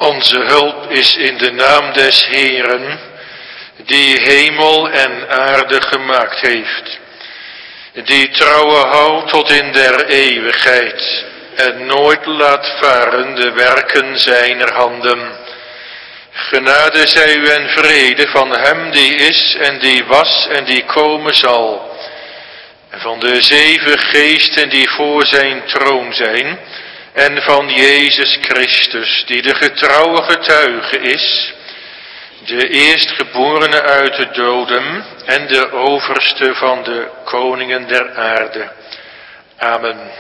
Onze hulp is in de naam des Heeren, die hemel en aarde gemaakt heeft, die trouwe houdt tot in der eeuwigheid en nooit laat varen de werken zijner handen. Genade zij u en vrede van hem die is en die was en die komen zal, en van de 7 geesten die voor zijn troon zijn, en van Jezus Christus, die de getrouwe getuige is, de eerstgeborene uit de doden en de overste van de koningen der aarde. Amen.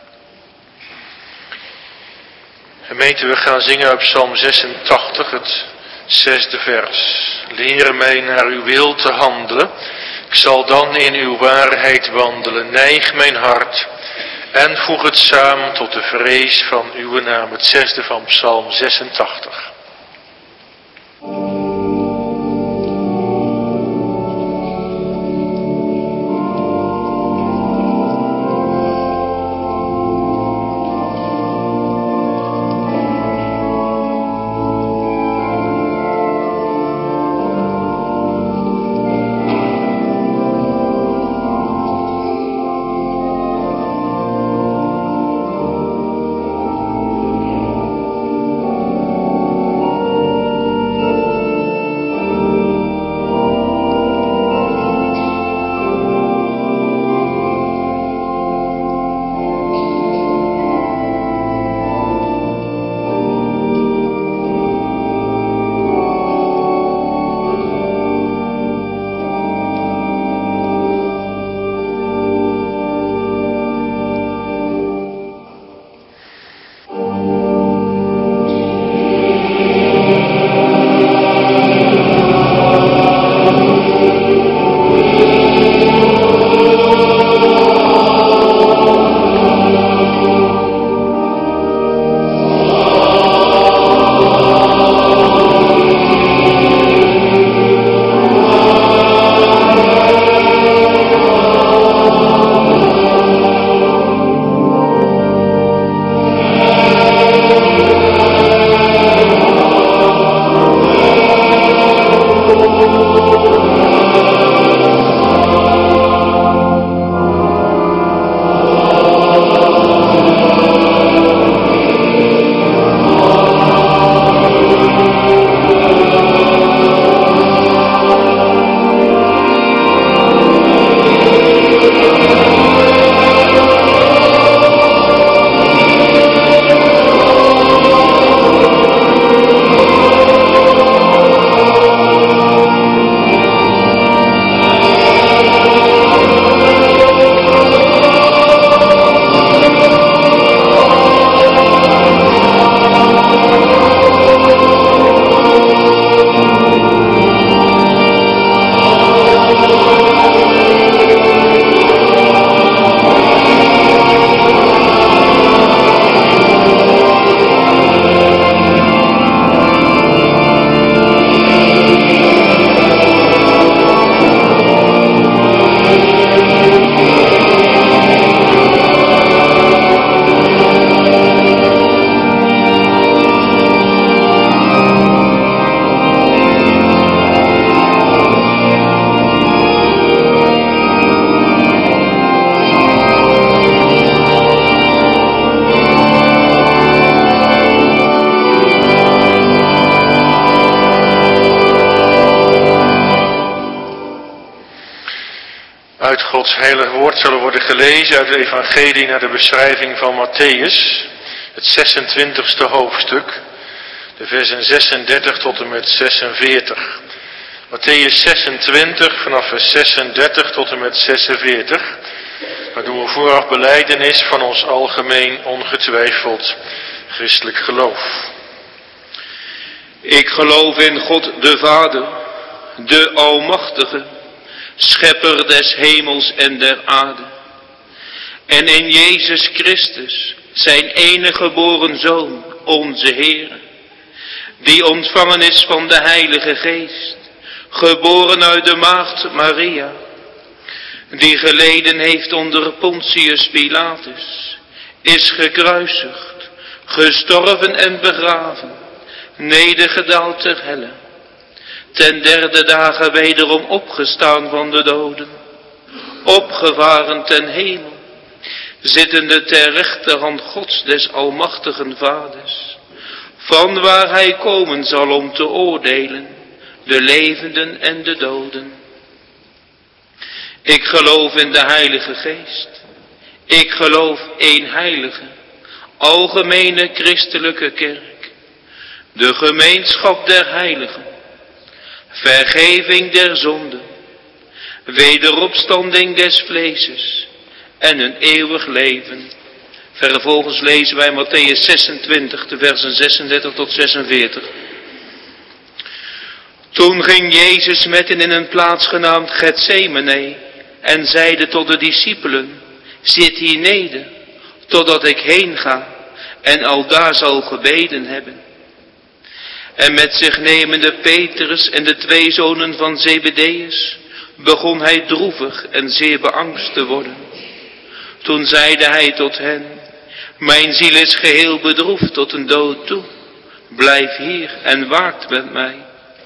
Gemeente, we gaan zingen uit Psalm 86, het 6e vers. Leer mij naar uw wil te handelen, ik zal dan in uw waarheid wandelen. Neig mijn hart en voeg het samen tot de vrees van uw naam. Het 6e van Psalm 86. Uit Gods heilige woord zullen worden gelezen uit het evangelie naar de beschrijving van Matthäus, het 26e hoofdstuk, de versen 36 tot en met 46. Matthäus 26 vanaf vers 36 tot en met 46. Daar doen we vooraf belijdenis van ons algemeen ongetwijfeld christelijk geloof. Ik geloof in God de Vader, de Almachtige, Schepper des hemels en der aarde. En in Jezus Christus, zijn enige geboren Zoon, onze Heer, die ontvangen is van de Heilige Geest, geboren uit de maagd Maria, die geleden heeft onder Pontius Pilatus, is gekruisigd, gestorven en begraven, nedergedaald ter helle, ten derde dagen wederom opgestaan van de doden, opgevaren ten hemel, zittende ter rechterhand Gods des almachtigen Vaders, van waar hij komen zal om te oordelen, de levenden en de doden. Ik geloof in de Heilige Geest. Ik geloof één heilige, algemene christelijke kerk, de gemeenschap der heiligen, vergeving der zonden, wederopstanding des vleeses en een eeuwig leven. Vervolgens lezen wij Mattheüs 26, de versen 36 tot 46. Toen ging Jezus met hen in een plaats genaamd Getsemane en zeide tot de discipelen: zit hier neder, totdat ik heen ga en aldaar zal gebeden hebben. En met zich nemende Petrus en de 2 zonen van Zebedeus, begon hij droevig en zeer beangst te worden. Toen zeide hij tot hen: mijn ziel is geheel bedroefd tot een dood toe. Blijf hier en waakt met mij.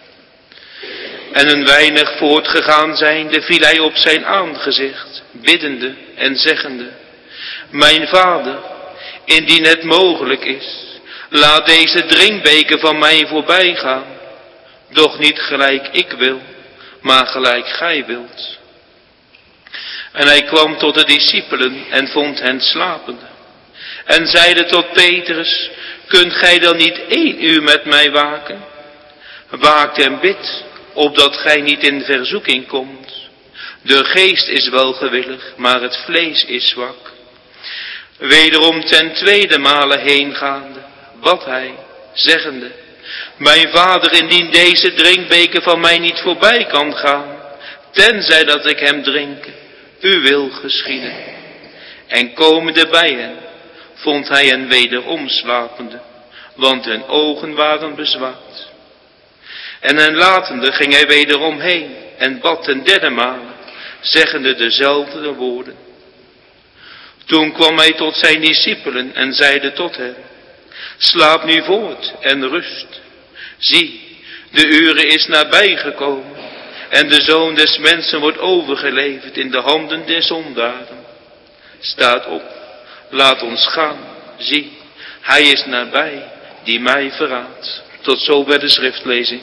En een weinig voortgegaan zijnde, viel hij op zijn aangezicht, biddende en zeggende: mijn Vader, indien het mogelijk is, laat deze drinkbeker van mij voorbij gaan. Doch niet gelijk ik wil, maar gelijk gij wilt. En hij kwam tot de discipelen en vond hen slapende. En zeide tot Petrus: kunt gij dan niet 1 uur met mij waken? Waakt en bid, opdat gij niet in verzoeking komt. De geest is wel gewillig, maar het vlees is zwak. Wederom ten 2e male heengaande, bad hij, zeggende: mijn Vader, indien deze drinkbeker van mij niet voorbij kan gaan, tenzij dat ik hem drinke, uw wil geschieden. En komende bij hen, vond hij hen wederom slapende, want hun ogen waren bezwaard. En hen latende ging hij wederom heen en bad ten 3e male, zeggende dezelfde woorden. Toen kwam hij tot zijn discipelen en zeide tot hen: slaap nu voort en rust. Zie, de ure is nabijgekomen en de Zoon des Mensen wordt overgeleverd in de handen der zondaren. Staat op, laat ons gaan. Zie, hij is nabij die mij verraadt. Tot zover de schriftlezing.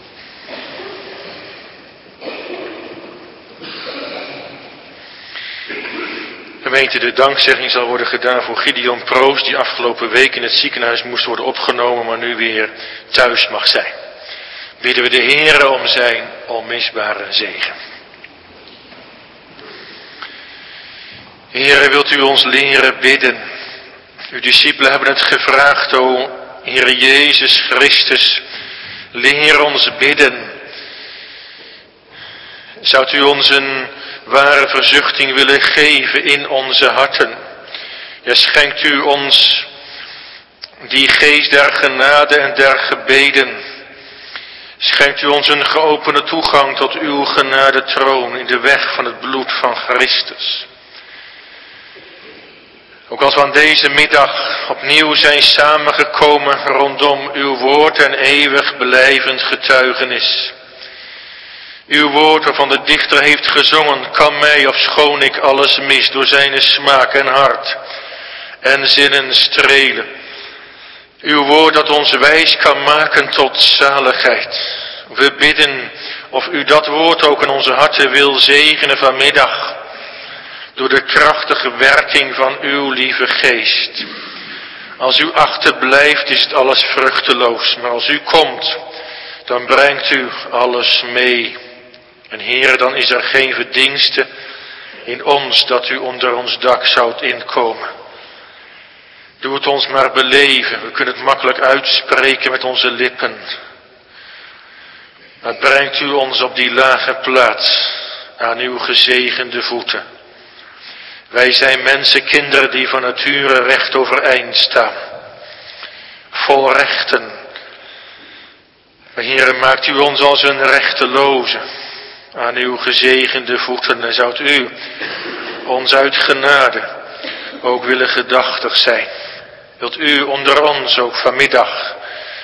Gemeente, de dankzegging zal worden gedaan voor Gideon Proost, die afgelopen week in het ziekenhuis moest worden opgenomen, maar nu weer thuis mag zijn. Bidden we de Heere om zijn onmisbare zegen. Heere, wilt u ons leren bidden? Uw discipelen hebben het gevraagd, o Heere Jezus Christus, leer ons bidden. Zou u ons een ware verzuchting willen geven in onze harten? Ja, schenkt u ons die geest der genade en der gebeden. Schenkt u ons een geopende toegang tot uw genadetroon in de weg van het bloed van Christus. Ook als we aan deze middag opnieuw zijn samengekomen rondom uw woord en eeuwig blijvend getuigenis. Uw woord waarvan de dichter heeft gezongen: kan mij, ofschoon ik alles mis, door zijn smaak en hart en zinnen strelen. Uw woord dat ons wijs kan maken tot zaligheid. We bidden of u dat woord ook in onze harten wil zegenen vanmiddag, door de krachtige werking van uw lieve geest. Als u achterblijft is het alles vruchteloos, maar als u komt, dan brengt u alles mee. En Heere, dan is er geen verdienste in ons dat u onder ons dak zoudt inkomen. Doe het ons maar beleven. We kunnen het makkelijk uitspreken met onze lippen. Maar brengt u ons op die lage plaats aan uw gezegende voeten. Wij zijn mensenkinderen die van nature recht overeind staan. Vol rechten. Maar Heere, maakt u ons als een rechteloze aan uw gezegende voeten. En zoudt u ons uit genade ook willen gedachtig zijn. Wilt u onder ons ook vanmiddag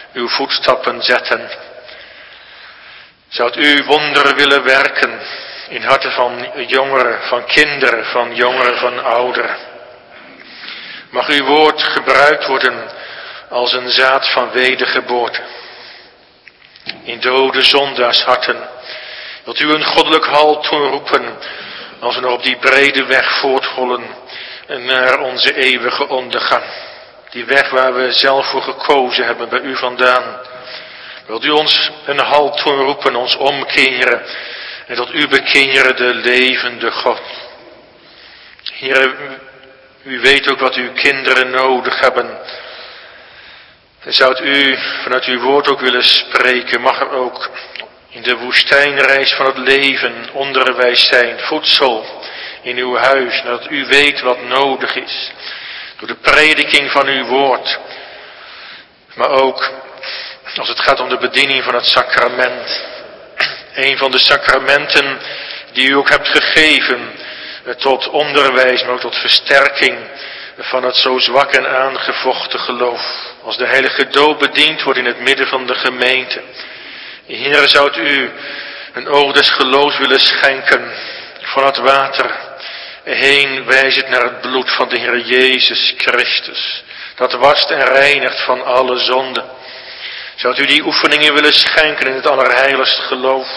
uw voetstappen zetten. Zou u wonderen willen werken in harten van jongeren, van kinderen, van jongeren, van ouderen. Mag uw woord gebruikt worden als een zaad van wedergeboorte. In dode zondaarsharten wilt u een goddelijk halt toeroepen als we nog op die brede weg voortrollen naar onze eeuwige ondergang. Die weg waar we zelf voor gekozen hebben bij u vandaan. Wilt u ons een halt toeroepen, ons omkeren en tot u bekeren, de levende God. Heer, u weet ook wat uw kinderen nodig hebben. En zou u vanuit uw woord ook willen spreken, mag er ook in de woestijnreis van het leven onderwijs zijn, voedsel in uw huis, dat u weet wat nodig is. Door de prediking van uw woord, maar ook als het gaat om de bediening van het sacrament. Een van de sacramenten die u ook hebt gegeven tot onderwijs, maar ook tot versterking van het zo zwak en aangevochten geloof. Als de heilige doop bediend wordt in het midden van de gemeente. Heere, zou u een oog des geloofs willen schenken van het water heen wijzend naar het bloed van de Heer Jezus Christus. Dat wast en reinigt van alle zonden. Zou u die oefeningen willen schenken in het allerheiligste geloof.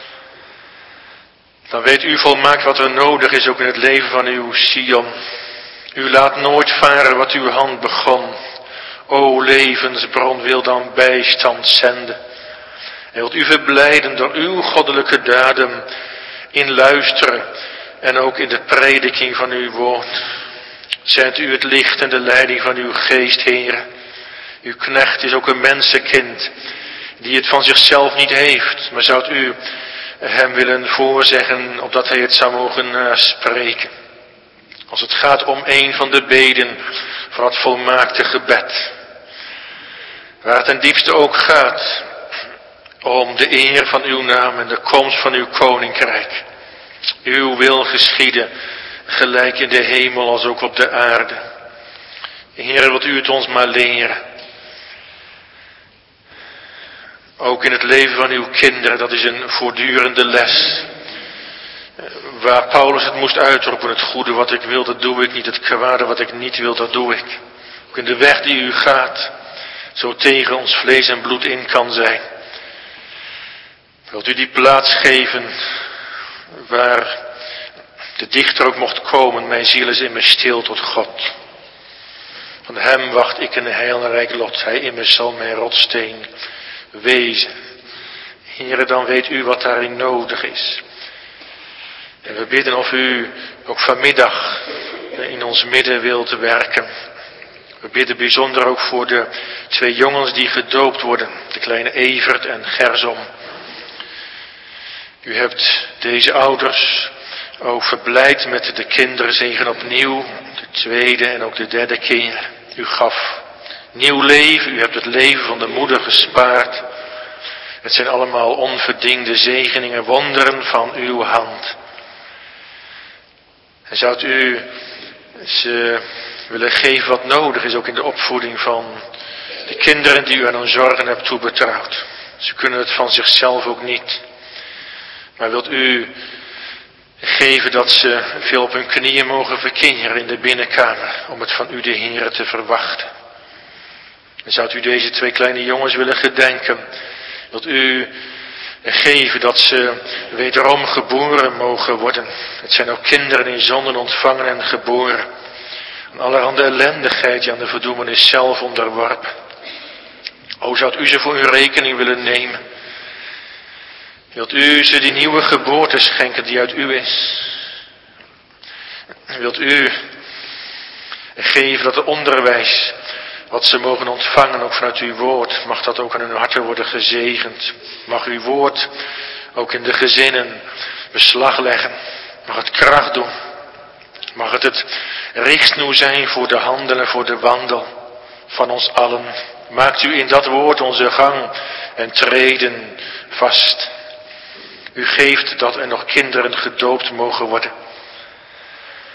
Dan weet u volmaakt wat er nodig is ook in het leven van uw Sion. U laat nooit varen wat uw hand begon. O levensbron, wil dan bijstand zenden. En wilt u verblijden door uw goddelijke daden in luisteren en ook in de prediking van uw woord. Zendt u het licht en de leiding van uw geest, Heer. Uw knecht is ook een mensenkind die het van zichzelf niet heeft, maar zoudt u hem willen voorzeggen opdat hij het zou mogen spreken. Als het gaat om een van de beden van het volmaakte gebed. Waar het ten diepste ook gaat om de eer van uw naam en de komst van uw koninkrijk. Uw wil geschieden, gelijk in de hemel als ook op de aarde. Heer, wilt u het ons maar leren. Ook in het leven van uw kinderen, dat is een voortdurende les. Waar Paulus het moest uitroepen, het goede wat ik wil, dat doe ik niet. Het kwade wat ik niet wil, dat doe ik. Ook in de weg die u gaat, zo tegen ons vlees en bloed in kan zijn. Wilt u die plaats geven waar de dichter ook mocht komen, mijn ziel is immers stil tot God. Van hem wacht ik een heilrijk lot, hij immers zal mijn rotsteen wezen. Heere, dan weet u wat daarin nodig is. En we bidden of u ook vanmiddag in ons midden wilt werken. We bidden bijzonder ook voor de 2 jongens die gedoopt worden, de kleine Evert en Gersom. U hebt deze ouders ook verblijd met de kinderzegen opnieuw, de 2e en ook de 3e keer. U gaf nieuw leven, u hebt het leven van de moeder gespaard. Het zijn allemaal onverdiende zegeningen, wonderen van uw hand. En zoudt u ze willen geven wat nodig is, ook in de opvoeding van de kinderen die u aan hun zorgen hebt toebetrouwd. Ze kunnen het van zichzelf ook niet. Maar wilt u geven dat ze veel op hun knieën mogen verkeren in de binnenkamer, om het van u de Heere te verwachten. En zoudt u deze 2 kleine jongens willen gedenken, wilt u geven dat ze wederom geboren mogen worden. Het zijn ook kinderen in zonden ontvangen en geboren. Aan allerhande ellendigheid die aan de verdoemenis zelf onderworpen. O, zoudt u ze voor uw rekening willen nemen. Wilt u ze die nieuwe geboorte schenken die uit u is. Wilt u geven dat het onderwijs wat ze mogen ontvangen, ook vanuit uw woord, mag dat ook aan hun harten worden gezegend. Mag uw woord ook in de gezinnen beslag leggen. Mag het kracht doen. Mag het richtsnoer zijn voor de handel en voor de wandel van ons allen. Maakt u in dat woord onze gang en treden vast. U geeft dat er nog kinderen gedoopt mogen worden.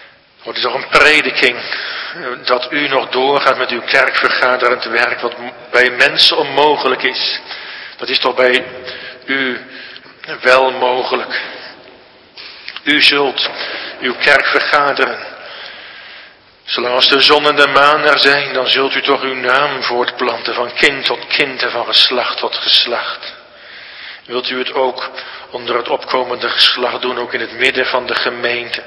Het is toch een prediking dat u nog doorgaat met uw kerkvergaderend werk, wat bij mensen onmogelijk is, dat is toch bij u wel mogelijk. U zult uw kerk vergaderen. Zolang als de zon en de maan er zijn, dan zult u toch uw naam voortplanten van kind tot kind en van geslacht tot geslacht. Wilt u het ook onder het opkomende geslacht doen, ook in het midden van de gemeente?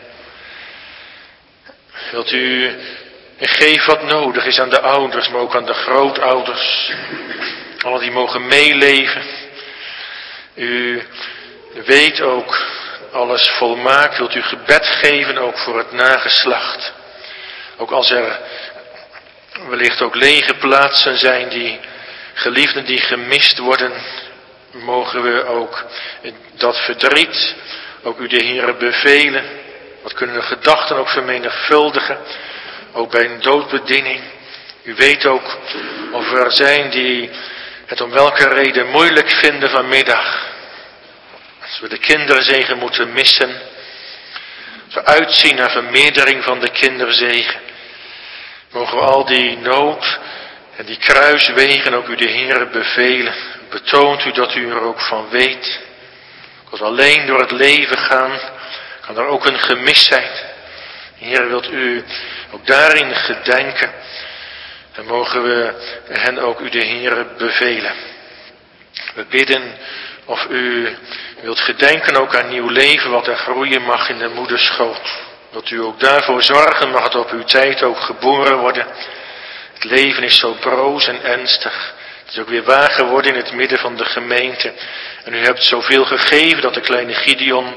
Wilt u geven wat nodig is aan de ouders, maar ook aan de grootouders. Allen die mogen meeleven. U weet ook alles volmaakt. Wilt u gebed geven ook voor het nageslacht. Ook als er wellicht ook lege plaatsen zijn, die geliefden die gemist worden, mogen we ook dat verdriet, ook u de Heere bevelen. Wat kunnen de gedachten ook vermenigvuldigen, ook bij een doodbediening. U weet ook of er zijn die het om welke reden moeilijk vinden vanmiddag. Als we de kinderzegen moeten missen, als we uitzien naar vermeerdering van de kinderzegen, mogen we al die nood en die kruiswegen ook u de Heere bevelen. Betoont u dat u er ook van weet. Als we alleen door het leven gaan, kan er ook een gemis zijn. Heer, wilt u ook daarin gedenken. Dan mogen we hen ook u de Heere bevelen. We bidden of u wilt gedenken ook aan nieuw leven wat er groeien mag in de moederschoot. Wilt u ook daarvoor zorgen, mag het op uw tijd ook geboren worden. Het leven is zo broos en ernstig. Het is ook weer waar geworden in het midden van de gemeente. En u hebt zoveel gegeven dat de kleine Gideon,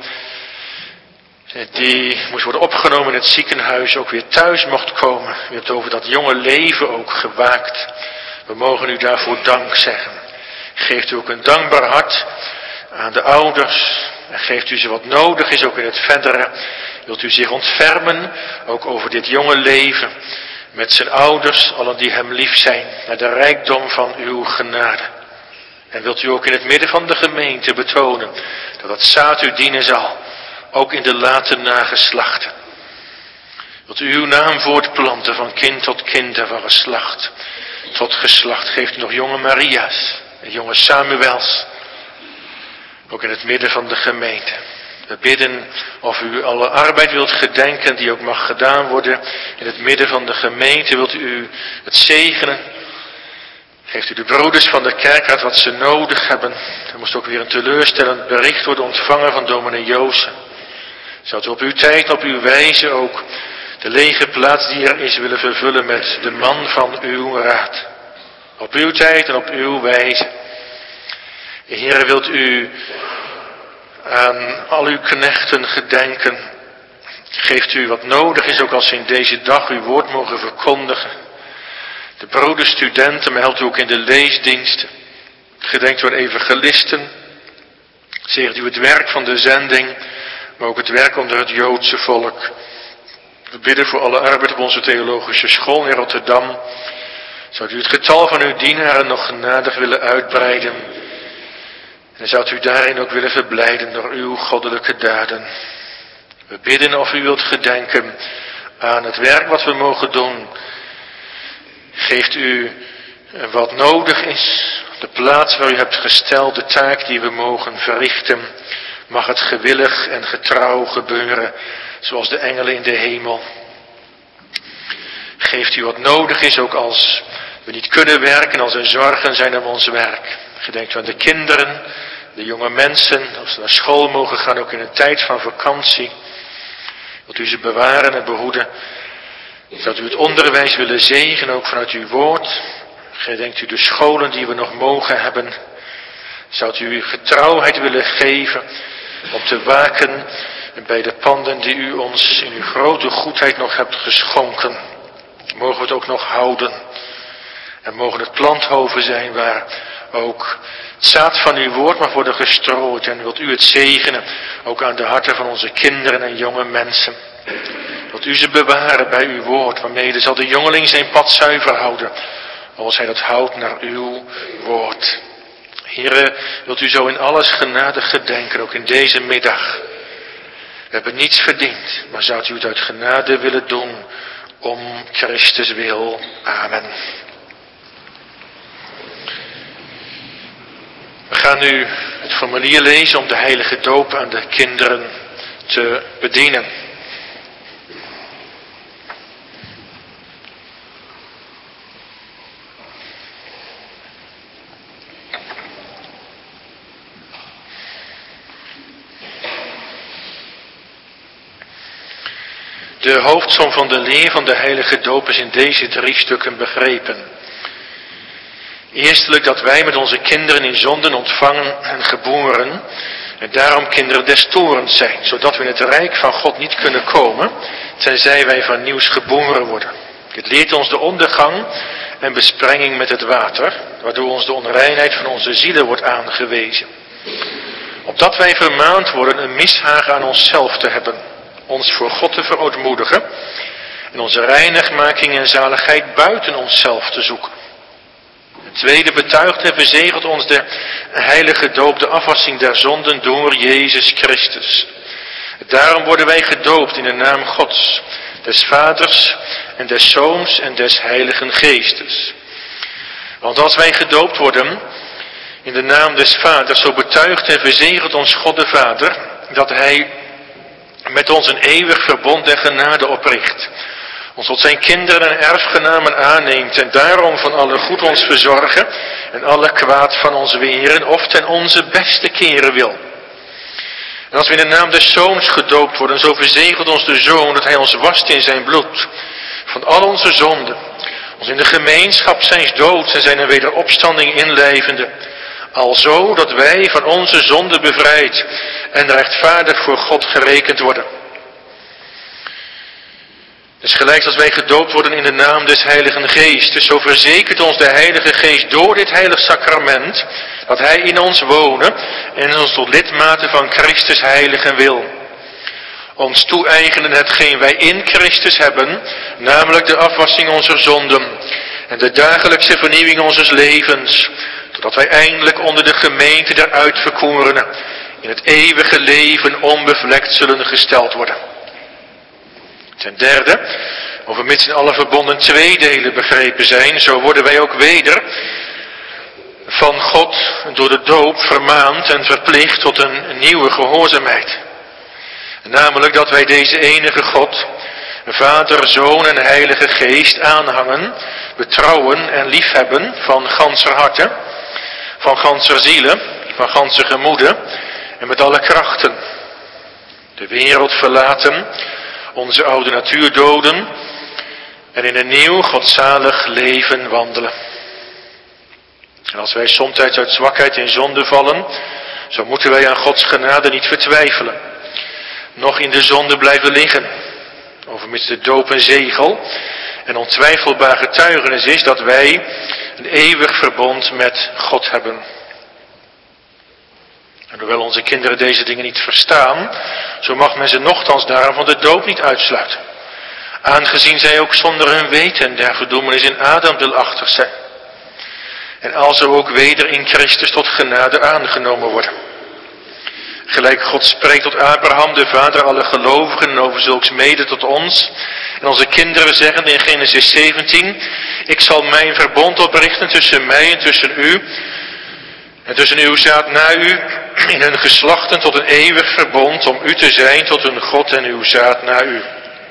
die moest worden opgenomen in het ziekenhuis, ook weer thuis mocht komen. U hebt over dat jonge leven ook gewaakt. We mogen u daarvoor dank zeggen. Geeft u ook een dankbaar hart aan de ouders. En geeft u ze wat nodig is ook in het verdere. Wilt u zich ontfermen, ook over dit jonge leven. Met zijn ouders, allen die hem lief zijn, naar de rijkdom van uw genade. En wilt u ook in het midden van de gemeente betonen, dat het zaad u dienen zal, ook in de late nageslachten. Wilt u uw naam voortplanten van kind tot kind en van geslacht tot geslacht. Geeft u nog jonge Maria's en jonge Samuels, ook in het midden van de gemeente. We bidden of u alle arbeid wilt gedenken die ook mag gedaan worden in het midden van de gemeente. Wilt u het zegenen? Geeft u de broeders van de kerkraad wat ze nodig hebben. Er moest ook weer een teleurstellend bericht worden ontvangen van dominee Joosen. Zou u op uw tijd, op uw wijze ook de lege plaats die er is willen vervullen met de man van uw raad. Op uw tijd en op uw wijze. Heere, wilt u aan al uw knechten gedenken. Geeft u wat nodig is, ook als ze in deze dag uw woord mogen verkondigen. De broeders, studenten, maar helpt u ook in de leesdiensten. Gedenkt u aan evangelisten. Zegent u het werk van de zending, maar ook het werk onder het Joodse volk. We bidden voor alle arbeid op onze theologische school in Rotterdam. Zou u het getal van uw dienaren nog genadig willen uitbreiden. En zou u daarin ook willen verblijden door uw goddelijke daden. We bidden of u wilt gedenken aan het werk wat we mogen doen. Geeft u wat nodig is, de plaats waar u hebt gesteld, de taak die we mogen verrichten. Mag het gewillig en getrouw gebeuren, zoals de engelen in de hemel. Geeft u wat nodig is, ook als we niet kunnen werken, als er zorgen zijn om ons werk. Gedenkt u aan de kinderen, de jonge mensen, als ze naar school mogen gaan, ook in een tijd van vakantie. Wilt u ze bewaren en behoeden. Zou u het onderwijs willen zegenen, ook vanuit uw woord. Gedenkt u de scholen die we nog mogen hebben. Zou u uw getrouwheid willen geven om te waken bij de panden die u ons in uw grote goedheid nog hebt geschonken. Mogen we het ook nog houden. En mogen het planthoven zijn waar ook het zaad van uw woord mag worden gestrooid. En wilt u het zegenen, ook aan de harten van onze kinderen en jonge mensen. Wilt u ze bewaren bij uw woord, waarmee zal de jongeling zijn pad zuiver houden, als hij dat houdt naar uw woord. Heere, wilt u zo in alles genadig gedenken, ook in deze middag. We hebben niets verdiend, maar zou u het uit genade willen doen, om Christus wil. Amen. We gaan nu het formulier lezen om de heilige doop aan de kinderen te bedienen. De hoofdsom van de leer van de heilige doop is in deze 3 stukken begrepen. Eerstelijk dat wij met onze kinderen in zonden ontvangen en geboren en daarom kinderen des torens zijn, zodat we in het rijk van God niet kunnen komen, tenzij wij van nieuws geboren worden. Dit leert ons de ondergang en besprenging met het water, waardoor ons de onreinheid van onze zielen wordt aangewezen. Opdat wij vermaand worden een mishagen aan onszelf te hebben, ons voor God te verootmoedigen en onze reinigmaking en zaligheid buiten onszelf te zoeken. Het tweede betuigt en verzegelt ons de heilige doop, de afwassing der zonden door Jezus Christus. Daarom worden wij gedoopt in de naam Gods, des Vaders en des Zoons en des Heiligen Geestes. Want als wij gedoopt worden in de naam des Vaders, zo betuigt en verzegelt ons God de Vader dat Hij met ons een eeuwig verbond der genade opricht, ons tot zijn kinderen en erfgenamen aanneemt en daarom van alle goed ons verzorgen en alle kwaad van ons weren of ten onze beste keren wil. En als we in de naam des Zoons gedoopt worden, zo verzegelt ons de Zoon dat Hij ons wast in zijn bloed van al onze zonden, ons in de gemeenschap zijns doods en zijn wederopstanding inlijvende, alzo dat wij van onze zonden bevrijd en rechtvaardig voor God gerekend worden. Dus gelijk als wij gedoopt worden in de naam des Heiligen Geestes, zo verzekert ons de Heilige Geest door dit heilig sacrament dat Hij in ons wonen en ons tot lidmaten van Christus heiligen wil. Ons toe-eigenen hetgeen wij in Christus hebben, namelijk de afwassing onze zonden en de dagelijkse vernieuwing onzes levens, totdat wij eindelijk onder de gemeente der uitverkorenen in het eeuwige leven onbevlekt zullen gesteld worden. Ten derde, overmits in alle verbonden 2 delen begrepen zijn, zo worden wij ook weder van God door de doop vermaand en verplicht tot een nieuwe gehoorzaamheid. Namelijk dat wij deze enige God, Vader, Zoon en Heilige Geest aanhangen, betrouwen en liefhebben van ganser harte, van ganser ziele, van ganser gemoede en met alle krachten. De wereld verlaten, onze oude natuur doden en in een nieuw godzalig leven wandelen. En als wij somtijds uit zwakheid in zonde vallen, zo moeten wij aan Gods genade niet vertwijfelen, noch in de zonde blijven liggen, overmits de doop een zegel en ontwijfelbaar getuigenis is dat wij een eeuwig verbond met God hebben. En hoewel onze kinderen deze dingen niet verstaan, zo mag men ze nochtans daarom van de doop niet uitsluiten, aangezien zij ook zonder hun weten der verdoemenis in Adam deelachtig zijn. En alzo ook weder in Christus tot genade aangenomen worden. Gelijk God spreekt tot Abraham, de vader aller gelovigen, en over zulks mede tot ons. En onze kinderen zeggen in Genesis 17, ik zal mijn verbond oprichten tussen mij en tussen u, en tussen uw zaad na u, in hun geslachten tot een eeuwig verbond, om u te zijn tot een God en uw zaad na u.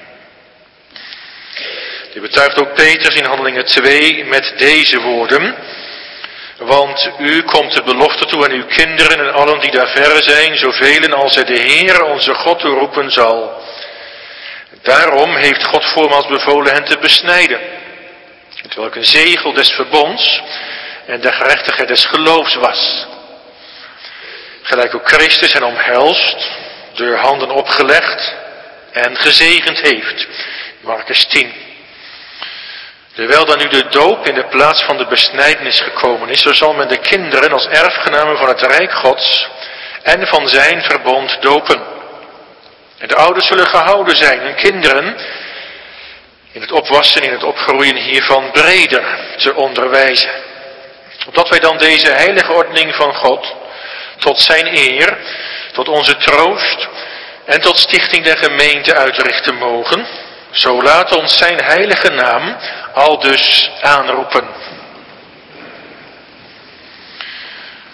Dit betuigt ook Petrus in Handelingen 2 met deze woorden. Want u komt de belofte toe aan uw kinderen en allen die daar verre zijn, zoveel als hij de Heer onze God toeroepen zal. Daarom heeft God voormaals bevolen hen te besnijden, terwijl een zegel des verbonds en de gerechtigheid des geloofs was. Gelijk ook Christus hen omhelst, door handen opgelegd en gezegend heeft. Markus 10. Terwijl dan nu de doop in de plaats van de besnijdenis gekomen is, zo zal men de kinderen als erfgenamen van het Rijk Gods en van zijn verbond dopen. En de ouders zullen gehouden zijn hun kinderen in het opwassen, in het opgroeien hiervan breder te onderwijzen. Opdat wij dan deze heilige ordening van God tot zijn eer, tot onze troost en tot stichting der gemeente uitrichten mogen, zo laat ons zijn heilige naam aldus aanroepen.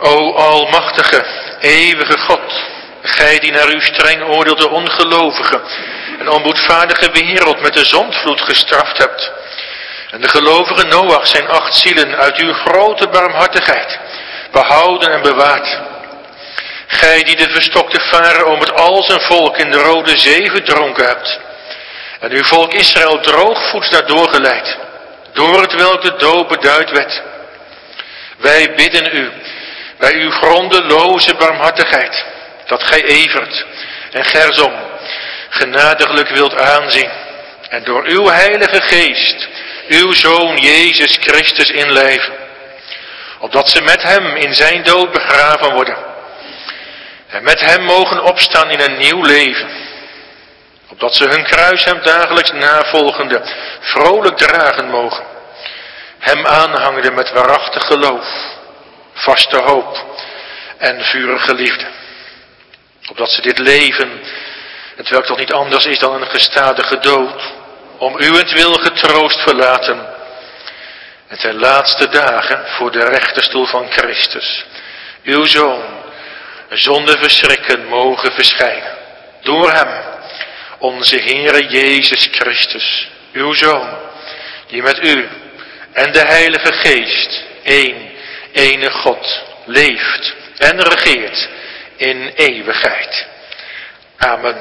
O almachtige, eeuwige God, gij die naar uw streng oordeel de ongelovige en onboedvaardige wereld met de zondvloed gestraft hebt, en de gelovige Noach zijn 8 zielen uit uw grote barmhartigheid behouden en bewaard. Gij die de verstokte farao met al zijn volk in de Rode Zee verdronken hebt, en uw volk Israël droogvoets daardoor geleid, door het welk de dood beduid werd. Wij bidden u, bij uw grondeloze barmhartigheid, dat gij Evert en Gersom genadiglijk wilt aanzien, en door uw heilige geest uw Zoon Jezus Christus inlijven, opdat ze met hem in zijn dood begraven worden, en met hem mogen opstaan in een nieuw leven, opdat ze hun kruis hem dagelijks navolgende vrolijk dragen mogen, hem aanhangende met waarachtig geloof, vaste hoop en vurige liefde, opdat ze dit leven, hetwelk toch niet anders is dan een gestadige dood, om uwentwil getroost verlaten, en ten laatste dagen voor de rechterstoel van Christus, uw Zoon, zonder verschrikken mogen verschijnen. Door hem, onze Heere Jezus Christus, uw Zoon, die met u en de Heilige Geest, ene God, leeft en regeert in eeuwigheid. Amen.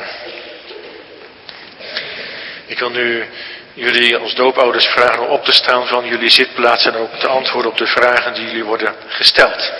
Ik wil nu jullie als doopouders vragen om op te staan van jullie zitplaats en ook te antwoorden op de vragen die jullie worden gesteld.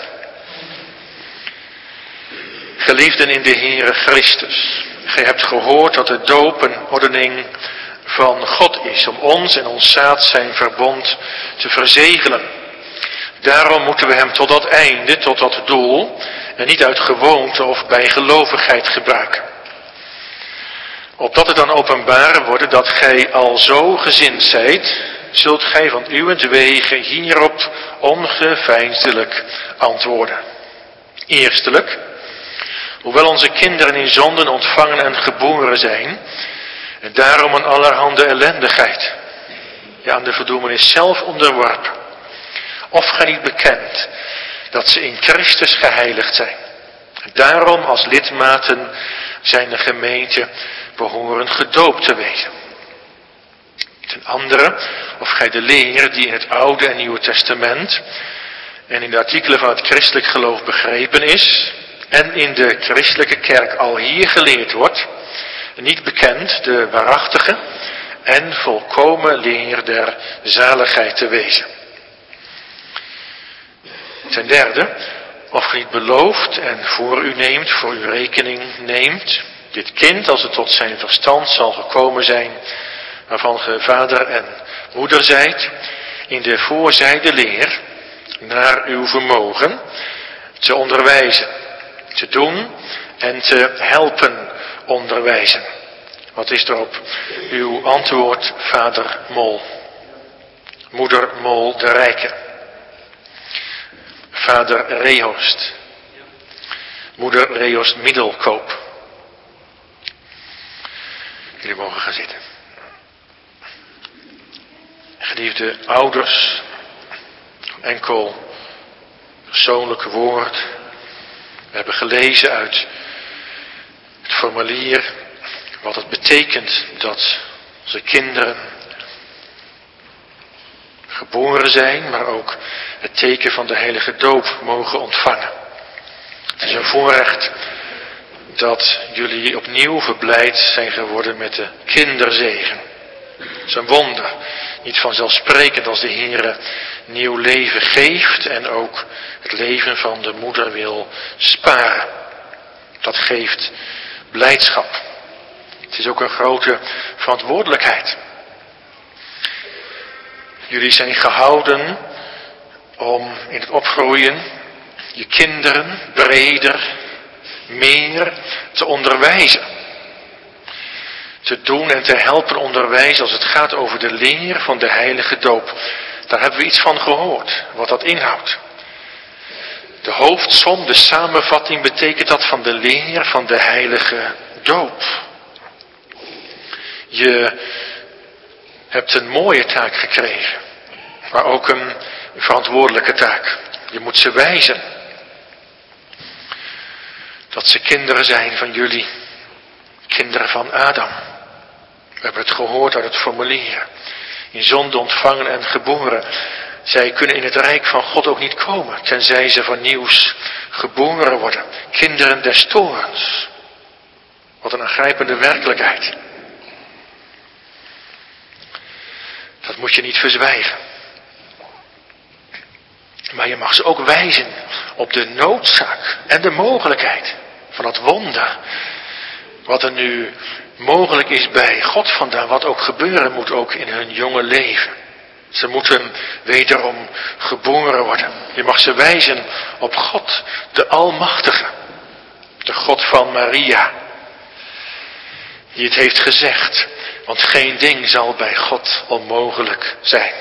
Geliefden in de Heere Christus, gij hebt gehoord dat de doop een ordening van God is om ons en ons zaad zijn verbond te verzegelen. Daarom moeten we hem tot dat einde, tot dat doel, en niet uit gewoonte of bijgelovigheid gebruiken. Opdat het dan openbaar wordt dat gij al zo gezind zijt, zult gij van uwentwege hierop ongeveinsdelijk antwoorden. Eerstelijk, hoewel onze kinderen in zonden ontvangen en geboren zijn, en daarom aan allerhande ellendigheid, ja aan de verdoemenis zelf onderworpen, of gij niet bekent dat ze in Christus geheiligd zijn, en daarom als lidmaten zijn de gemeente behoren gedoopt te wezen. Ten andere, of gij de leer die in het Oude en Nieuwe Testament en in de artikelen van het christelijk geloof begrepen is en in de christelijke kerk al hier geleerd wordt, niet bekend de waarachtige en volkomen leer der zaligheid te wezen. Ten derde, of gij niet belooft en voor u neemt, voor uw rekening neemt, dit kind als het tot zijn verstand zal gekomen zijn, waarvan ge vader en moeder zijt, in de voorzijde leer, naar uw vermogen, te onderwijzen, te doen en te helpen onderwijzen. Wat is erop uw antwoord, vader Mol? Moeder Mol de Rijke. Vader Rehorst. Moeder Rehorst Middelkoop. Jullie mogen gaan zitten. Geliefde ouders, enkel persoonlijk woord. We hebben gelezen uit het formulier wat het betekent dat onze kinderen geboren zijn, maar ook het teken van de heilige doop mogen ontvangen. Het is een voorrecht dat jullie opnieuw verblijd zijn geworden met de kinderzegen. Het is een wonder, niet vanzelfsprekend als de Heere nieuw leven geeft en ook het leven van de moeder wil sparen. Dat geeft blijdschap. Het is ook een grote verantwoordelijkheid. Jullie zijn gehouden om in het opgroeien je kinderen breder, meer te onderwijzen. Te doen en te helpen onderwijzen als het gaat over de leer van de heilige doop. Daar hebben we iets van gehoord, wat dat inhoudt. De hoofdsom, de samenvatting betekent dat van de leer van de heilige doop. Je hebt een mooie taak gekregen, maar ook een verantwoordelijke taak. Je moet ze wijzen. Dat ze kinderen zijn van jullie. Kinderen van Adam. We hebben het gehoord uit het formulier. In zonde ontvangen en geboren. Zij kunnen in het rijk van God ook niet komen, tenzij ze van nieuws geboren worden. Kinderen des toorns. Wat een aangrijpende werkelijkheid. Dat moet je niet verzwijgen. Maar je mag ze ook wijzen op de noodzaak en de mogelijkheid van het wonder. Wat er nu mogelijk is bij God vandaan, wat ook gebeuren moet ook in hun jonge leven. Ze moeten wederom geboren worden. Je mag ze wijzen op God, de Almachtige. De God van Maria. Die het heeft gezegd. Want geen ding zal bij God onmogelijk zijn.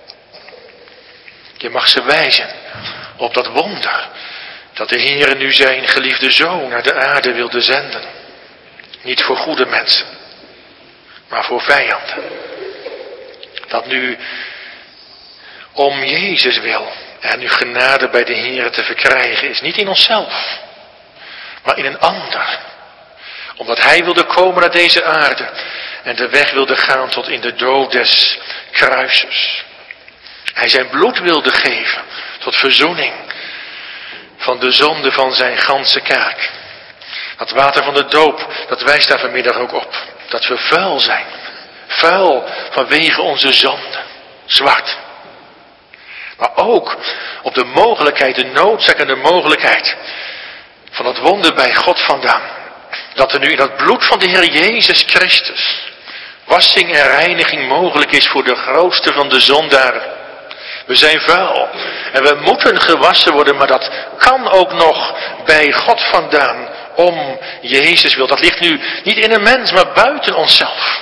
Je mag ze wijzen op dat wonder. Dat de Heere nu zijn geliefde Zoon naar de aarde wilde zenden. Niet voor goede mensen. Maar voor vijanden. Dat nu om Jezus wil er nu genade bij de Heere te verkrijgen is. Niet in onszelf. Maar in een ander. Omdat Hij wilde komen naar deze aarde. En de weg wilde gaan tot in de dood des kruises. Hij zijn bloed wilde geven. Tot verzoening. Van de zonde van zijn ganse kerk. Dat water van de doop. Dat wijst daar vanmiddag ook op. Dat we vuil zijn. Vuil vanwege onze zonde. Zwart. Maar ook op de mogelijkheid, de noodzaak en de mogelijkheid van het wonder bij God vandaan. Dat er nu in dat bloed van de Heer Jezus Christus wassing en reiniging mogelijk is voor de grootste van de zondaren. We zijn vuil en we moeten gewassen worden, maar dat kan ook nog bij God vandaan om Jezus wil. Dat ligt nu niet in een mens, maar buiten onszelf.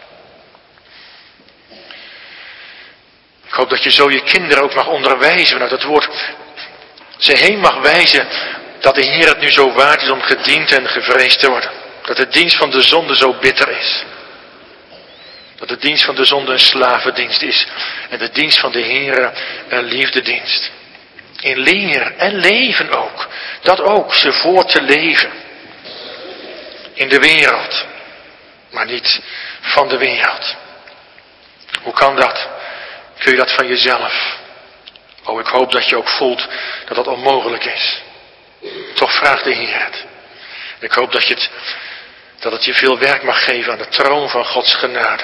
Ik hoop dat je zo je kinderen ook mag onderwijzen vanuit het woord. Ze heen mag wijzen dat de Heer het nu zo waard is om gediend en gevreesd te worden. Dat de dienst van de zonde zo bitter is. Dat de dienst van de zonde een slavendienst is. En de dienst van de Heer een liefdedienst. In leer en leven ook. Dat ook, ze voor te leven. In de wereld. Maar niet van de wereld. Hoe kan dat? Kun je dat van jezelf? Oh, ik hoop dat je ook voelt dat dat onmogelijk is. Toch vraagt de Heer het. Ik hoop dat het je veel werk mag geven aan de troon van Gods genade.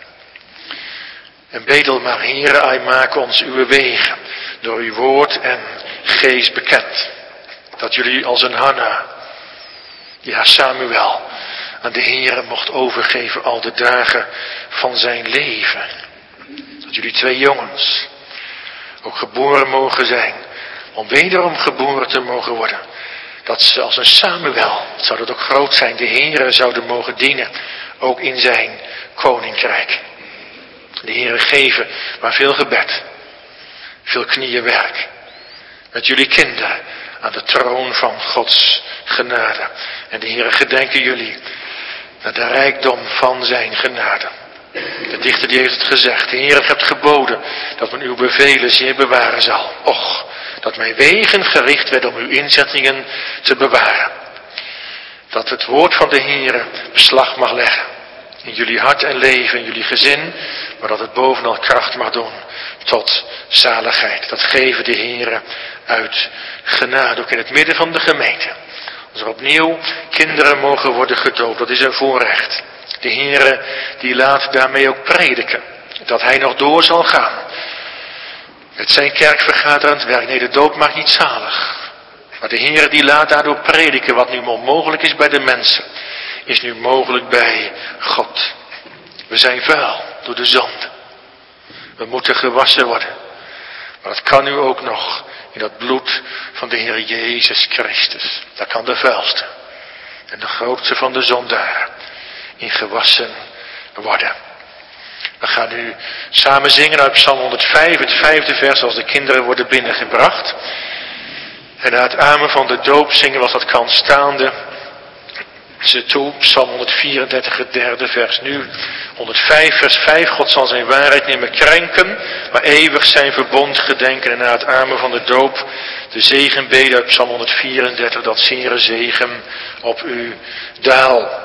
En bedel maar, Heere, maak ons uw wegen door uw woord en geest bekend. Dat jullie als een Hanna, ja Samuel, aan de Heere mocht overgeven al de dagen van zijn leven. Dat jullie 2 jongens ook geboren mogen zijn, om wederom geboren te mogen worden. Dat ze als een Samuel, zou dat ook groot zijn, de Heere zouden mogen dienen, ook in zijn koninkrijk. De Heere geven, maar veel gebed, veel knieënwerk. Met jullie kinderen aan de troon van Gods genade. En de Heere gedenken jullie naar de rijkdom van zijn genade. De dichter die heeft het gezegd. De Heere hebt geboden dat men uw bevelen zeer bewaren zal. Och, dat mijn wegen gericht werden om uw inzettingen te bewaren. Dat het woord van de Heere beslag mag leggen. In jullie hart en leven, in jullie gezin. Maar dat het bovenal kracht mag doen tot zaligheid. Dat geven de Heere uit genade. Ook in het midden van de gemeente. Als er opnieuw kinderen mogen worden gedoopt. Dat is een voorrecht. De Heere die laat daarmee ook prediken. Dat hij nog door zal gaan. Met zijn kerkvergaderend werk. Nee, de doop maakt niet zalig. Maar de Heere die laat daardoor prediken. Wat nu onmogelijk is bij de mensen. Is nu mogelijk bij God. We zijn vuil door de zonde. We moeten gewassen worden. Maar dat kan nu ook nog in dat bloed van de Heer Jezus Christus. Daar kan de vuilste en de grootste van de zondaren in gewassen worden. We gaan nu samen zingen uit Psalm 105, het 5e vers, als de kinderen worden binnengebracht. En na het amen van de doop zingen we als dat kan staande ze toe. Psalm 134, het derde vers. Nu 105, vers 5. God zal zijn waarheid niet meer krenken, maar eeuwig zijn verbond gedenken. En na het amen van de doop, de zegenbede uit Psalm 134, dat zere zegen op u daal.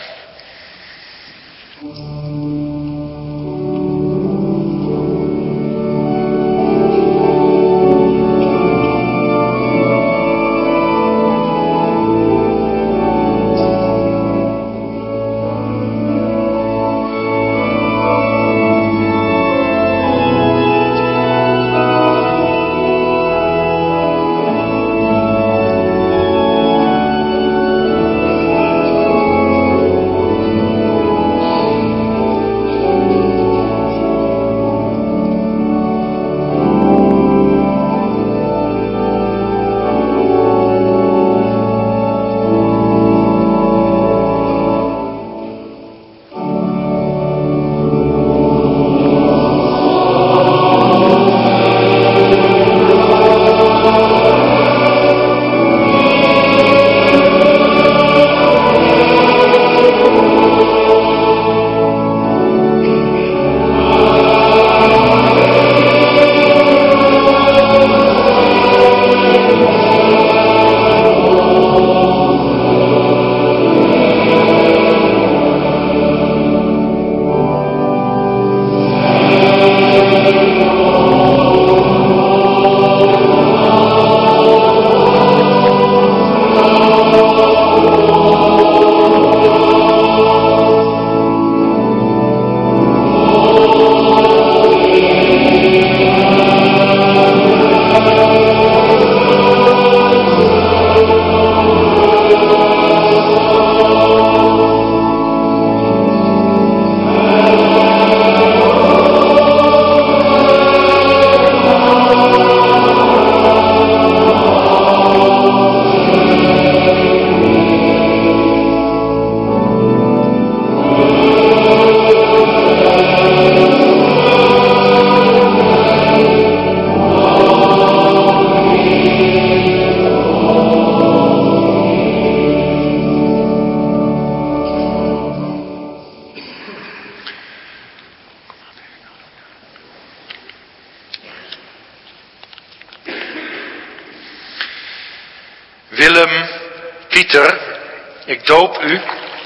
Willem, Pieter, ik doop u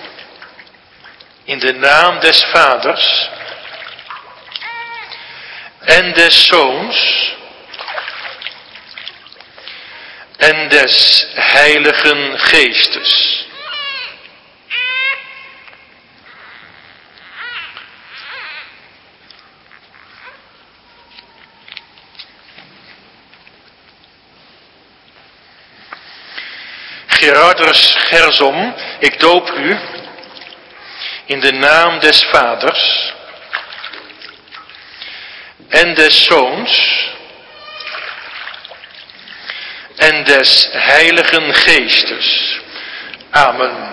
in de naam des Vaders en des Zoons en des Heiligen Geestes. Gerardus Gersom, ik doop u in de naam des Vaders en des Zoons en des Heiligen Geestes. Amen.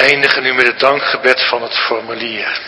eindigen nu met het dankgebed van het formulier.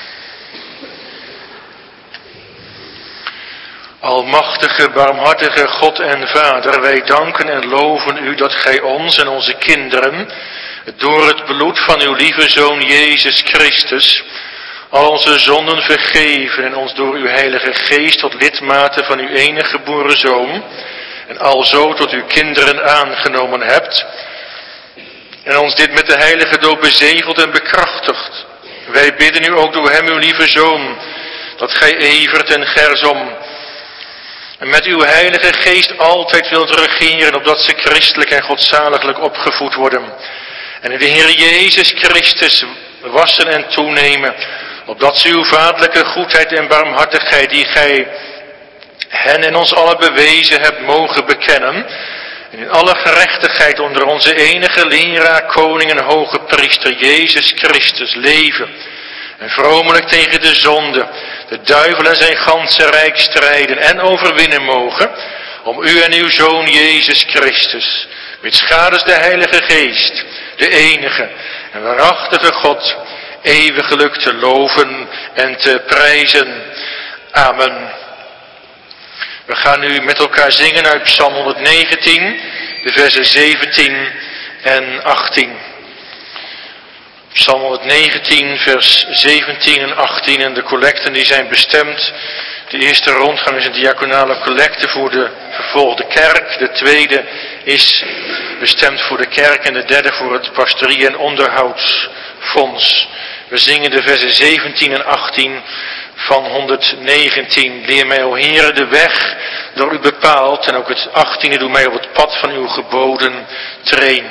Almachtige, barmhartige God en Vader, wij danken en loven u dat gij ons en onze kinderen door het bloed van uw lieve Zoon Jezus Christus al onze zonden vergeven en ons door uw Heilige Geest tot lidmaten van uw enige geboren Zoon en alzo tot uw kinderen aangenomen hebt en ons dit met de heilige doop bezegeld en bekrachtigt. Wij bidden u ook door hem, uw lieve Zoon, dat gij Evert en Gersom en met uw Heilige Geest altijd wilt regeren, opdat ze christelijk en godzaliglijk opgevoed worden. En in de Heer Jezus Christus wassen en toenemen, opdat ze uw vaderlijke goedheid en barmhartigheid, die gij hen en ons allen bewezen hebt, mogen bekennen. En in alle gerechtigheid onder onze enige leraar, koning en hoge priester, Jezus Christus, leven. En vromelijk tegen de zonde, de duivel en zijn ganse rijk strijden en overwinnen mogen, om u en uw Zoon Jezus Christus, mitsgadens de Heilige Geest, de enige en waarachtige God, eeuwiglijk te loven en te prijzen. Amen. We gaan nu met elkaar zingen uit Psalm 119, de versen 17 en 18. Psalm 119, vers 17 en 18 en de collecten die zijn bestemd. De eerste rondgang is een diaconale collecte voor de vervolgde kerk. De tweede is bestemd voor de kerk en de derde voor het pastorie- en onderhoudsfonds. We zingen de versen 17 en 18 van 119. Leer mij, o Heere, de weg door u bepaald en ook het 18e, doe mij op het pad van uw geboden train.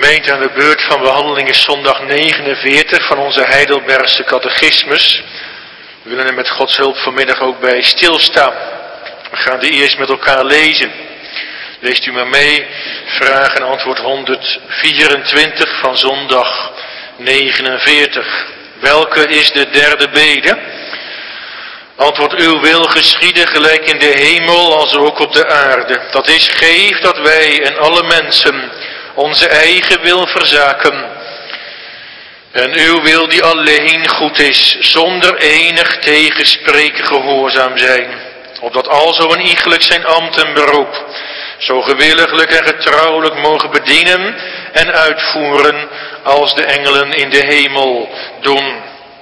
Gemeente, aan de beurt van behandeling is zondag 49 van onze Heidelbergse catechismus. We willen er met Gods hulp vanmiddag ook bij stilstaan. We gaan die eerst met elkaar lezen. Leest u maar mee, vraag en antwoord 124 van zondag 49. Welke is de derde bede? Antwoord: uw wil geschieden gelijk in de hemel als ook op de aarde. Dat is, geef dat wij en alle mensen onze eigen wil verzaken. En uw wil die alleen goed is, zonder enig tegenspreken gehoorzaam zijn. Opdat alzo een iegelijk zijn ambt en beroep zo gewilliglijk en getrouwelijk mogen bedienen en uitvoeren als de engelen in de hemel doen.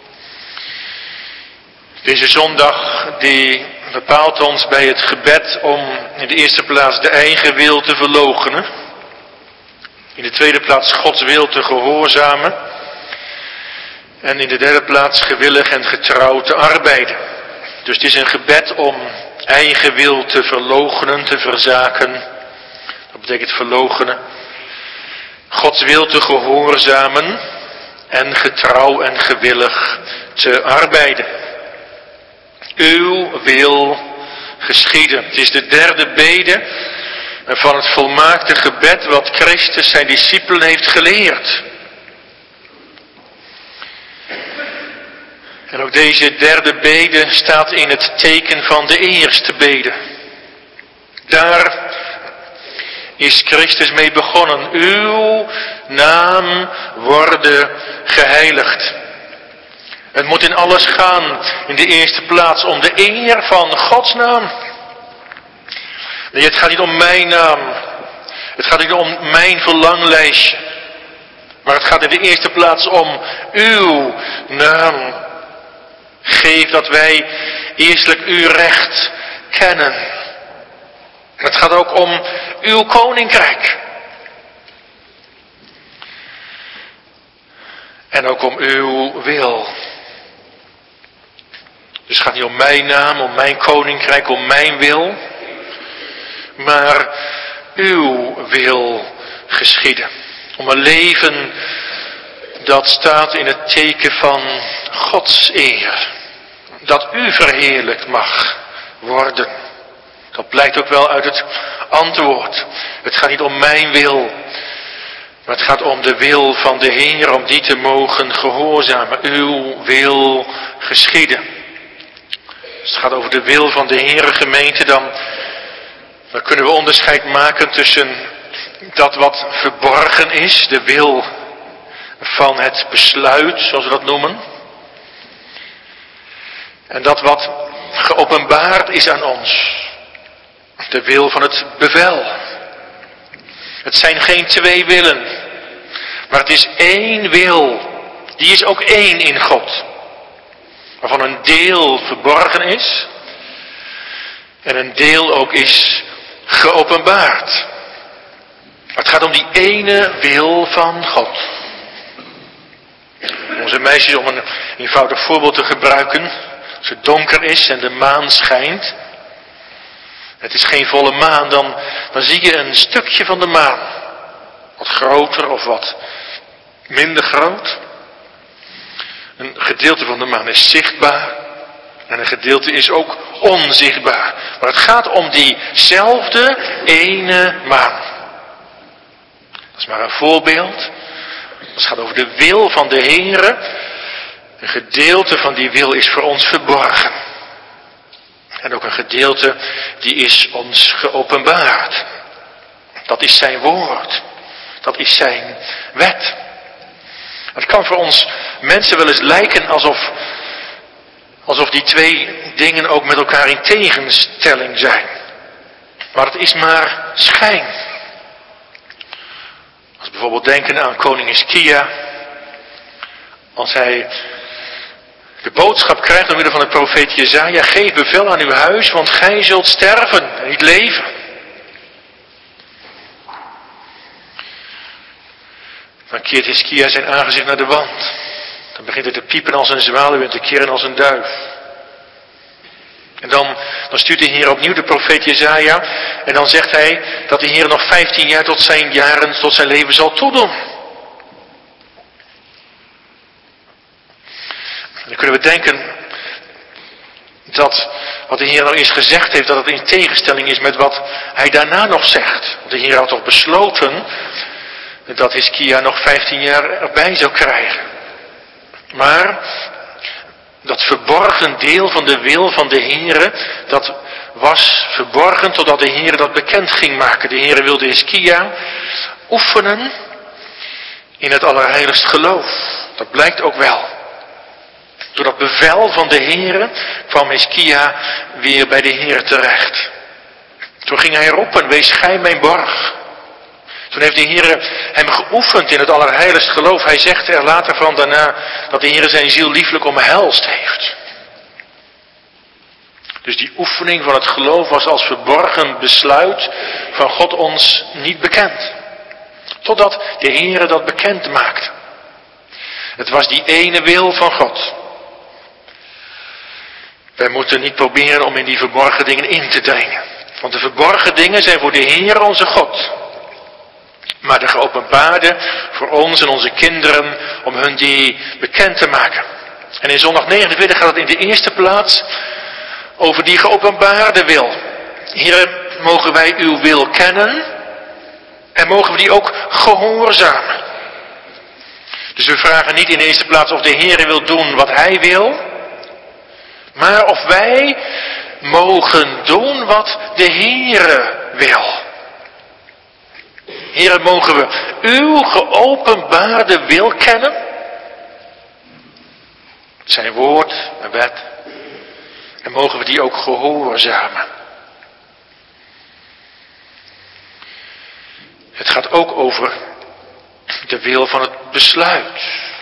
Deze zondag die bepaalt ons bij het gebed om in de eerste plaats de eigen wil te verloochenen. In de tweede plaats Gods wil te gehoorzamen. En in de derde plaats gewillig en getrouw te arbeiden. Dus het is een gebed om eigen wil te verloochenen, te verzaken. Dat betekent verloochenen. Gods wil te gehoorzamen en getrouw en gewillig te arbeiden. Uw wil geschieden. Het is de derde bede van het volmaakte gebed wat Christus zijn discipelen heeft geleerd. En ook deze derde bede staat in het teken van de eerste bede. Daar is Christus mee begonnen. Uw naam worden geheiligd. Het moet in alles gaan, in de eerste plaats, om de eer van Gods naam. Nee, het gaat niet om mijn naam. Het gaat niet om mijn verlanglijstje. Maar het gaat in de eerste plaats om uw naam. Geef dat wij eerstelijk uw recht kennen. Het gaat ook om uw koninkrijk. En ook om uw wil. Dus het gaat niet om mijn naam, om mijn koninkrijk, om mijn wil. Maar uw wil geschieden. Om een leven dat staat in het teken van Gods eer. Dat u verheerlijkt mag worden. Dat blijkt ook wel uit het antwoord. Het gaat niet om mijn wil. Maar het gaat om de wil van de Heer, om die te mogen gehoorzamen. Uw wil geschieden. Als het gaat over de wil van de Heer, gemeente, dan kunnen we onderscheid maken tussen dat wat verborgen is, de wil van het besluit, zoals we dat noemen. En dat wat geopenbaard is aan ons, de wil van het bevel. Het zijn geen twee willen, maar het is één wil. Die is ook één in God. Waarvan een deel verborgen is en een deel ook is geopenbaard. Het gaat om die ene wil van God. Onze meisjes, om een eenvoudig voorbeeld te gebruiken. Als het donker is en de maan schijnt. Het is geen volle maan, dan zie je een stukje van de maan. Wat groter of wat minder groot. Een gedeelte van de maan is zichtbaar. En een gedeelte is ook onzichtbaar. Maar het gaat om diezelfde ene maan. Dat is maar een voorbeeld. Het gaat over de wil van de Heere. Een gedeelte van die wil is voor ons verborgen. En ook een gedeelte die is ons geopenbaard. Dat is zijn woord. Dat is zijn wet. Het kan voor ons mensen wel eens lijken alsof die twee dingen ook met elkaar in tegenstelling zijn. Maar het is maar schijn. Als we bijvoorbeeld denken aan koning Hiskia. Als hij de boodschap krijgt door middel van de profeet Jesaja: geef bevel aan uw huis, want gij zult sterven en niet leven. Dan keert Hiskia zijn aangezicht naar de wand. Dan begint het te piepen als een zwaluw en te keren als een duif. En dan stuurt de Heer opnieuw de profeet Jesaja. En dan zegt hij dat de Heer nog 15 jaar tot zijn leven zal toedoen. Dan kunnen we denken dat wat de Heer nou eerst gezegd heeft, dat het in tegenstelling is met wat hij daarna nog zegt. Want de Heer had toch besloten dat Hiskia nog 15 jaar erbij zou krijgen. Maar dat verborgen deel van de wil van de Heer, dat was verborgen totdat de Heer dat bekend ging maken. De Heer wilde Hiskia oefenen in het allerheiligst geloof. Dat blijkt ook wel. Door dat bevel van de Heer kwam Hiskia weer bij de Heer terecht. Toen ging hij roepen, wees gij mijn borg. Toen heeft de Heer hem geoefend in het allerheiligst geloof. Hij zegt er later van daarna dat de Heer zijn ziel lieflijk omhelst heeft. Dus die oefening van het geloof was als verborgen besluit van God ons niet bekend. Totdat de Heer dat bekend maakte. Het was die ene wil van God. Wij moeten niet proberen om in die verborgen dingen in te dringen. Want de verborgen dingen zijn voor de Heer onze God. Maar de geopenbaarde voor ons en onze kinderen om hun die bekend te maken. En in zondag 49 gaat het in de eerste plaats over die geopenbaarde wil. Heer, mogen wij uw wil kennen en mogen we die ook gehoorzamen. Dus we vragen niet in de eerste plaats of de Heer wil doen wat hij wil, maar of wij mogen doen wat de Heer wil. Heer, mogen we uw geopenbaarde wil kennen? Zijn woord en wet. En mogen we die ook gehoorzamen? Het gaat ook over de wil van het besluit.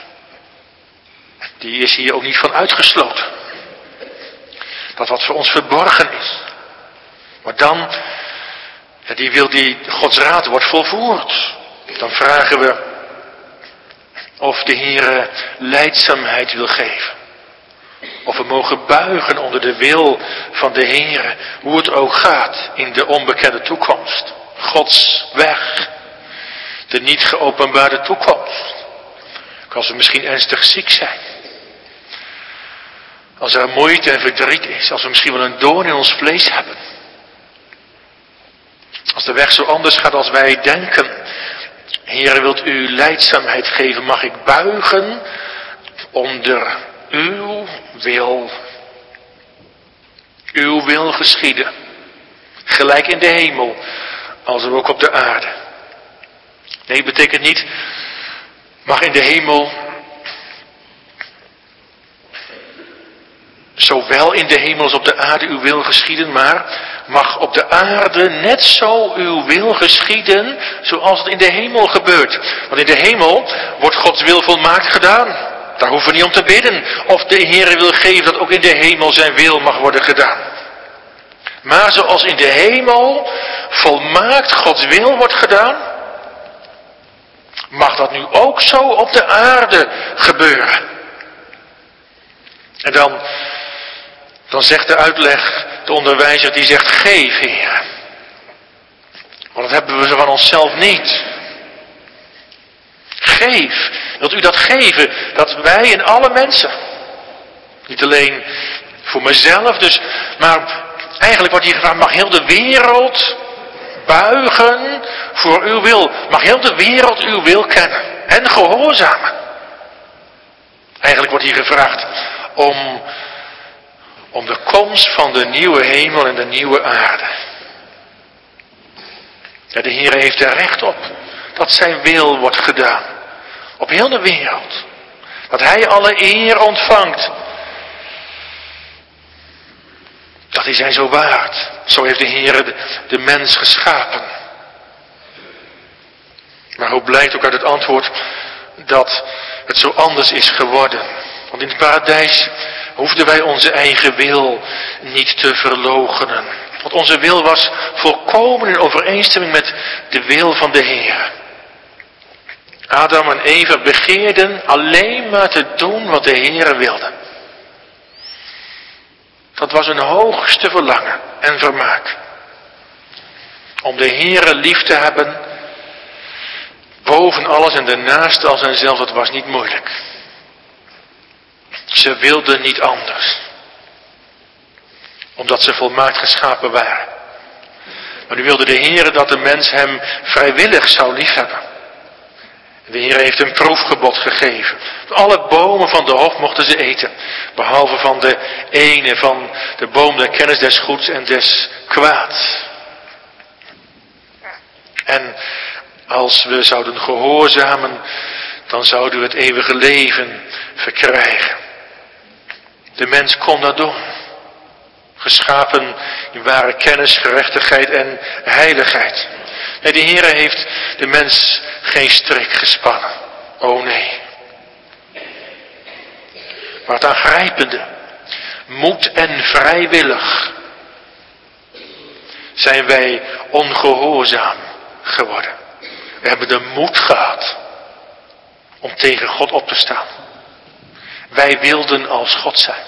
Die is hier ook niet van uitgesloten. Dat wat voor ons verborgen is. Maar dan, die wil die Gods raad wordt volvoerd. Dan vragen we of de Heer lijdzaamheid wil geven. Of we mogen buigen onder de wil van de Heer. Hoe het ook gaat in de onbekende toekomst. Gods weg. De niet geopenbaarde toekomst. Als we misschien ernstig ziek zijn. Als er moeite en verdriet is. Als we misschien wel een doorn in ons vlees hebben. Als de weg zo anders gaat als wij denken. Heer, wilt u lijdzaamheid geven? Mag ik buigen onder uw wil? Uw wil geschieden. Gelijk in de hemel als ook op de aarde. Nee, betekent niet, mag in de hemel, zowel in de hemel als op de aarde uw wil geschieden, maar mag op de aarde net zo uw wil geschieden, zoals het in de hemel gebeurt. Want in de hemel wordt Gods wil volmaakt gedaan. Daar hoeven we niet om te bidden. Of de Heer wil geven dat ook in de hemel zijn wil mag worden gedaan. Maar zoals in de hemel volmaakt Gods wil wordt gedaan, mag dat nu ook zo op de aarde gebeuren. En dan zegt de uitleg, de onderwijzer die zegt, geef Heer. Want dat hebben we van onszelf niet. Geef. Wilt u dat geven? Dat wij en alle mensen. Niet alleen voor mezelf dus. Maar eigenlijk wordt hier gevraagd, mag heel de wereld buigen voor uw wil. Mag heel de wereld uw wil kennen. En gehoorzamen. Eigenlijk wordt hier gevraagd om de komst van de nieuwe hemel en de nieuwe aarde. Ja, de Heer heeft er recht op dat zijn wil wordt gedaan. Op heel de wereld. Dat hij alle eer ontvangt. Dat is hij zo waard. Zo heeft de Heer de mens geschapen. Maar hoe blijkt ook uit het antwoord dat het zo anders is geworden. Want in het paradijs hoefden wij onze eigen wil niet te verloochenen. Want onze wil was volkomen in overeenstemming met de wil van de Heer. Adam en Eva begeerden alleen maar te doen wat de Heer wilde. Dat was hun hoogste verlangen en vermaak. Om de Heer lief te hebben, boven alles en de naaste als henzelf, dat was niet moeilijk. Ze wilden niet anders. Omdat ze volmaakt geschapen waren. Maar nu wilde de Heer dat de mens hem vrijwillig zou liefhebben. De Heer heeft een proefgebod gegeven. Alle bomen van de hof mochten ze eten. Behalve van de ene, van de boom der kennis des goeds en des kwaads. En als we zouden gehoorzamen, dan zouden we het eeuwige leven verkrijgen. De mens kon dat doen. Geschapen in ware kennis, gerechtigheid en heiligheid. Nee, de Heer heeft de mens geen strik gespannen. Oh nee. Maar het aangrijpende, moed en vrijwillig, zijn wij ongehoorzaam geworden. We hebben de moed gehad om tegen God op te staan. Wij wilden als God zijn.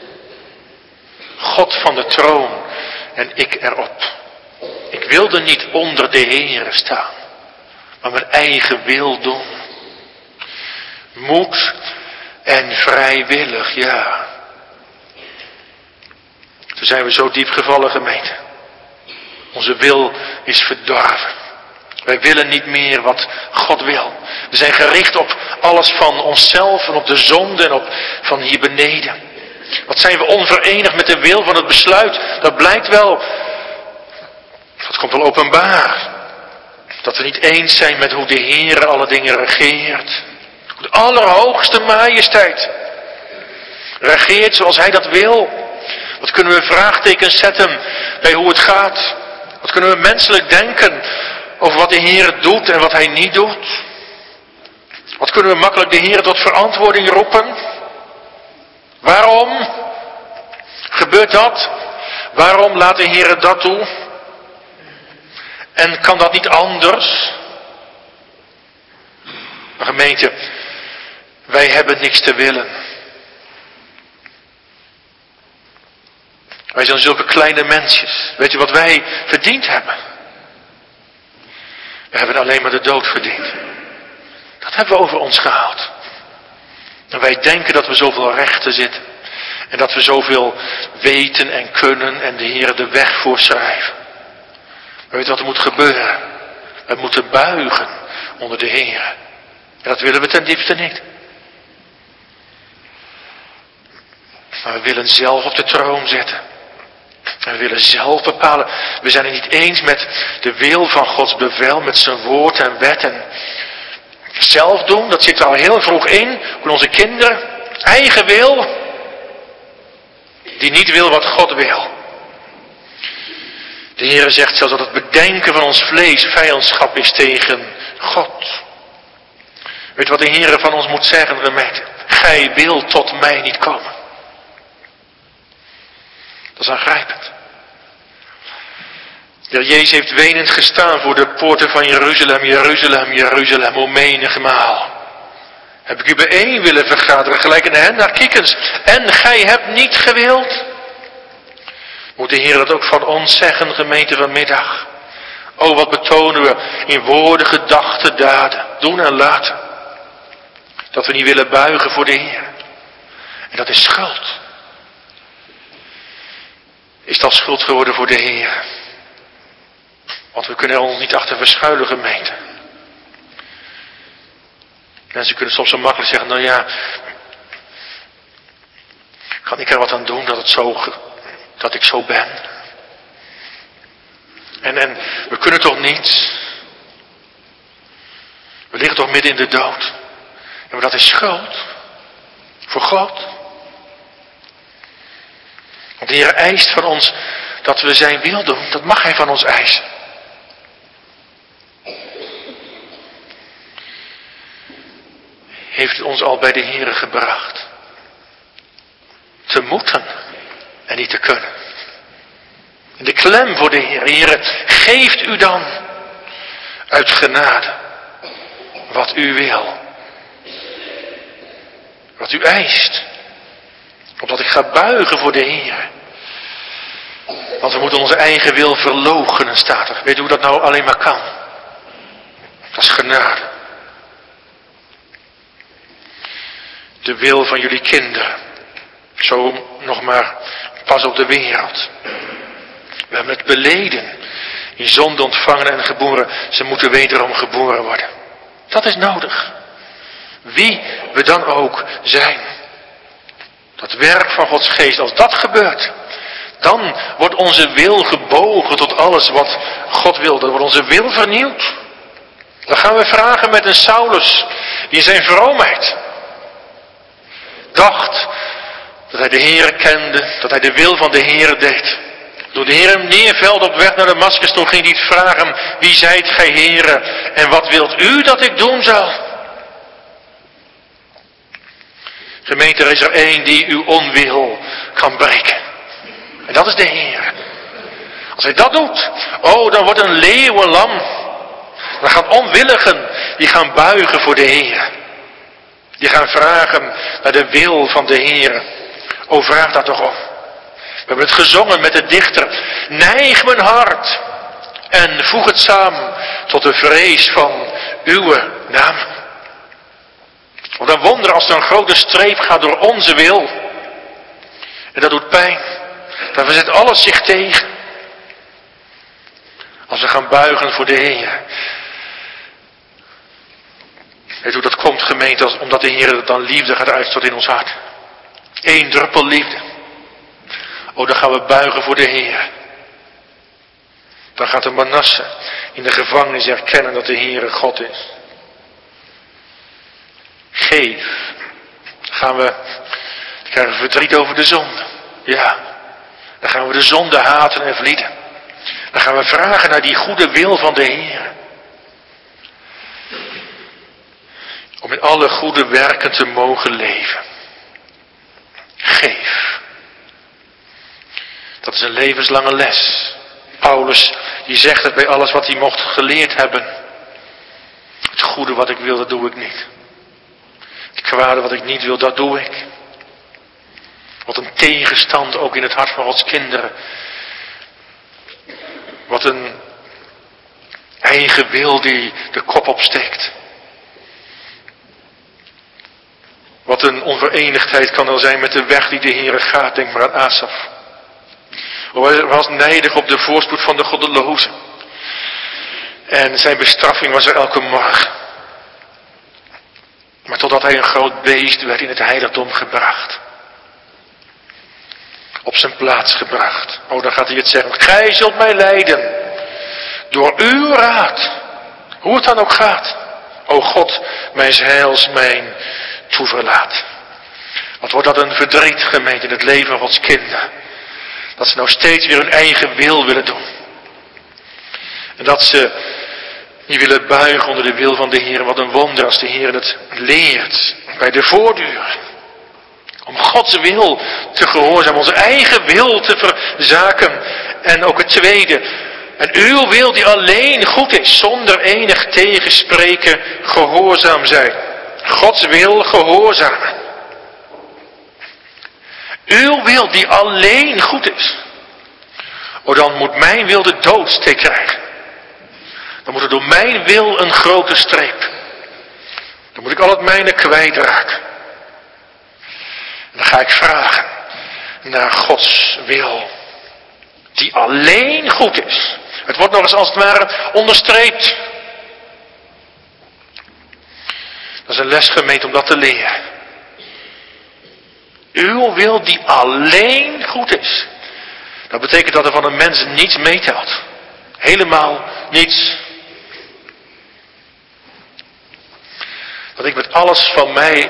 God van de troon en ik erop. Ik wilde niet onder de Heere staan, maar mijn eigen wil doen. Moed en vrijwillig, ja. Toen zijn we zo diep gevallen, gemeente. Onze wil is verdorven. Wij willen niet meer wat God wil. We zijn gericht op alles van onszelf en op de zonde en op van hier beneden. Wat zijn we onverenigd met de wil van het besluit? Dat blijkt wel. Dat komt wel openbaar. Dat we niet eens zijn met hoe de Heer alle dingen regeert. Hoe de allerhoogste majesteit regeert zoals Hij dat wil. Wat kunnen we vraagtekens zetten bij hoe het gaat? Wat kunnen we menselijk denken over wat de Heer doet en wat Hij niet doet? Wat kunnen we makkelijk de Heer tot verantwoording roepen? Waarom gebeurt dat? Waarom laat de Heer dat toe? En kan dat niet anders? Maar gemeente, wij hebben niks te willen. Wij zijn zulke kleine mensjes. Weet je wat wij verdiend hebben? We hebben alleen maar de dood verdiend. Dat hebben we over ons gehaald. En wij denken dat we zoveel rechten zitten. En dat we zoveel weten en kunnen en de Heer de weg voorschrijven. Maar weet je wat er moet gebeuren? We moeten buigen onder de Heer. En dat willen we ten diepste niet. Maar we willen zelf op de troon zitten. En we willen zelf bepalen. We zijn het niet eens met de wil van Gods bevel, met zijn woord en wet. En zelf doen, dat zit er al heel vroeg in. Voor onze kinderen. Eigen wil. Die niet wil wat God wil. De Heer zegt zelfs dat het bedenken van ons vlees vijandschap is tegen God. Weet je wat de Heer van ons moet zeggen, gemeente? Gij wilt tot mij niet komen. Dat is aangrijpend. De Heer Jezus heeft wenend gestaan voor de poorten van Jeruzalem, Jeruzalem, Jeruzalem, o menigmaal. Heb ik u bijeen willen vergaderen, gelijk in de hen naar kiekens. En gij hebt niet gewild. Moet de Heer dat ook van ons zeggen, gemeente vanmiddag. O, wat betonen we in woorden, gedachten, daden, doen en laten. Dat we niet willen buigen voor de Heer. En dat is schuld. Is dat schuld geworden voor de Heer? Want we kunnen er ons niet achter verschuilen, gemeente. Mensen kunnen soms zo makkelijk zeggen, nou ja, kan ik er wat aan doen dat ik zo ben? En we kunnen toch niets? We liggen toch midden in de dood? Ja, maar dat is schuld. Voor God. Want de Heer eist van ons dat we zijn wil doen. Dat mag Hij van ons eisen. Heeft het ons al bij de Heer gebracht. Te moeten en niet te kunnen. In de klem voor de Heer. Heer, geeft u dan uit genade wat u wil. Wat u eist. Opdat ik ga buigen voor de Heer. Want we moeten onze eigen wil verloochenen, staat er. Weet u hoe dat nou alleen maar kan? Dat is genade. De wil van jullie kinderen Zo nog maar pas op de wereld. We hebben het beleden. In zonde ontvangen en geboren. Ze moeten wederom geboren worden. Dat is nodig. Wie we dan ook zijn. Dat werk van Gods geest, als dat gebeurt. Dan wordt onze wil gebogen tot alles wat God wil. Dan wordt onze wil vernieuwd. Dan gaan we vragen met een Saulus. Die in zijn vroomheid dacht dat hij de Heere kende. Dat hij de wil van de Heere deed. Toen de Heer hem neervelde op weg naar Damaskus, toen ging hij niet vragen, wie zijt gij Heere en wat wilt u dat ik doen zal? Gemeente, er is er één die uw onwil kan breken. En dat is de Heer. Als hij dat doet, dan wordt een leeuw een lam. Dan gaan onwilligen, die gaan buigen voor de Heer. Die gaan vragen naar de wil van de Heer. Vraag daar toch om. We hebben het gezongen met de dichter. Neig mijn hart en voeg het samen tot de vrees van uw naam. Wat een wonder als er een grote streep gaat door onze wil. En dat doet pijn. Dan verzet alles zich tegen. Als we gaan buigen voor de Heer. Weet hoe dat komt, gemeente, omdat de Heer dan liefde gaat uitstorten in ons hart. 1 druppel liefde. Dan gaan we buigen voor de Heer. Dan gaat de Manasse in de gevangenis erkennen dat de Heere God is. Geef. Dan krijgen we verdriet over de zonde. Ja. Dan gaan we de zonde haten en vlieden. Dan gaan we vragen naar die goede wil van de Heer. Om in alle goede werken te mogen leven. Geef. Dat is een levenslange les. Paulus, die zegt het bij alles wat hij mocht geleerd hebben. Het goede wat ik wil, dat doe ik niet. Het kwade wat ik niet wil, dat doe ik. Wat een tegenstand ook in het hart van Gods kinderen. Wat een eigen wil die de kop opsteekt. Wat een onverenigdheid kan er zijn met de weg die de Heere gaat. Denk maar aan Asaf. Hij was nijdig op de voorspoed van de goddelozen. En zijn bestraffing was er elke morgen. Maar totdat hij een groot beest werd in het heiligdom gebracht. Op zijn plaats gebracht. Dan gaat hij het zeggen. Gij zult mij leiden. Door uw raad. Hoe het dan ook gaat. O God, mijn heils, mijn toeverlaat. Wat wordt dat een verdriet, gemeente, in het leven van Gods kinderen. Dat ze nou steeds weer hun eigen wil willen doen. En dat ze niet willen buigen onder de wil van de Heer. Wat een wonder als de Heer het leert. Bij de voortduur. Om Gods wil te gehoorzamen. Onze eigen wil te verzaken. En ook het tweede. En uw wil die alleen goed is. Zonder enig tegenspreken gehoorzaam zijn. Gods wil gehoorzamen. Uw wil die alleen goed is. Dan moet mijn wil de doodsteek krijgen. Dan moet er door mijn wil een grote streep. Dan moet ik al het mijne kwijtraken. En dan ga ik vragen naar Gods wil. Die alleen goed is. Het wordt nog eens als het ware onderstreept. Dat is een les, gemeente, om dat te leren. Uw wil die alleen goed is. Dat betekent dat er van een mens niets meetelt. Helemaal niets. Dat ik met alles van mij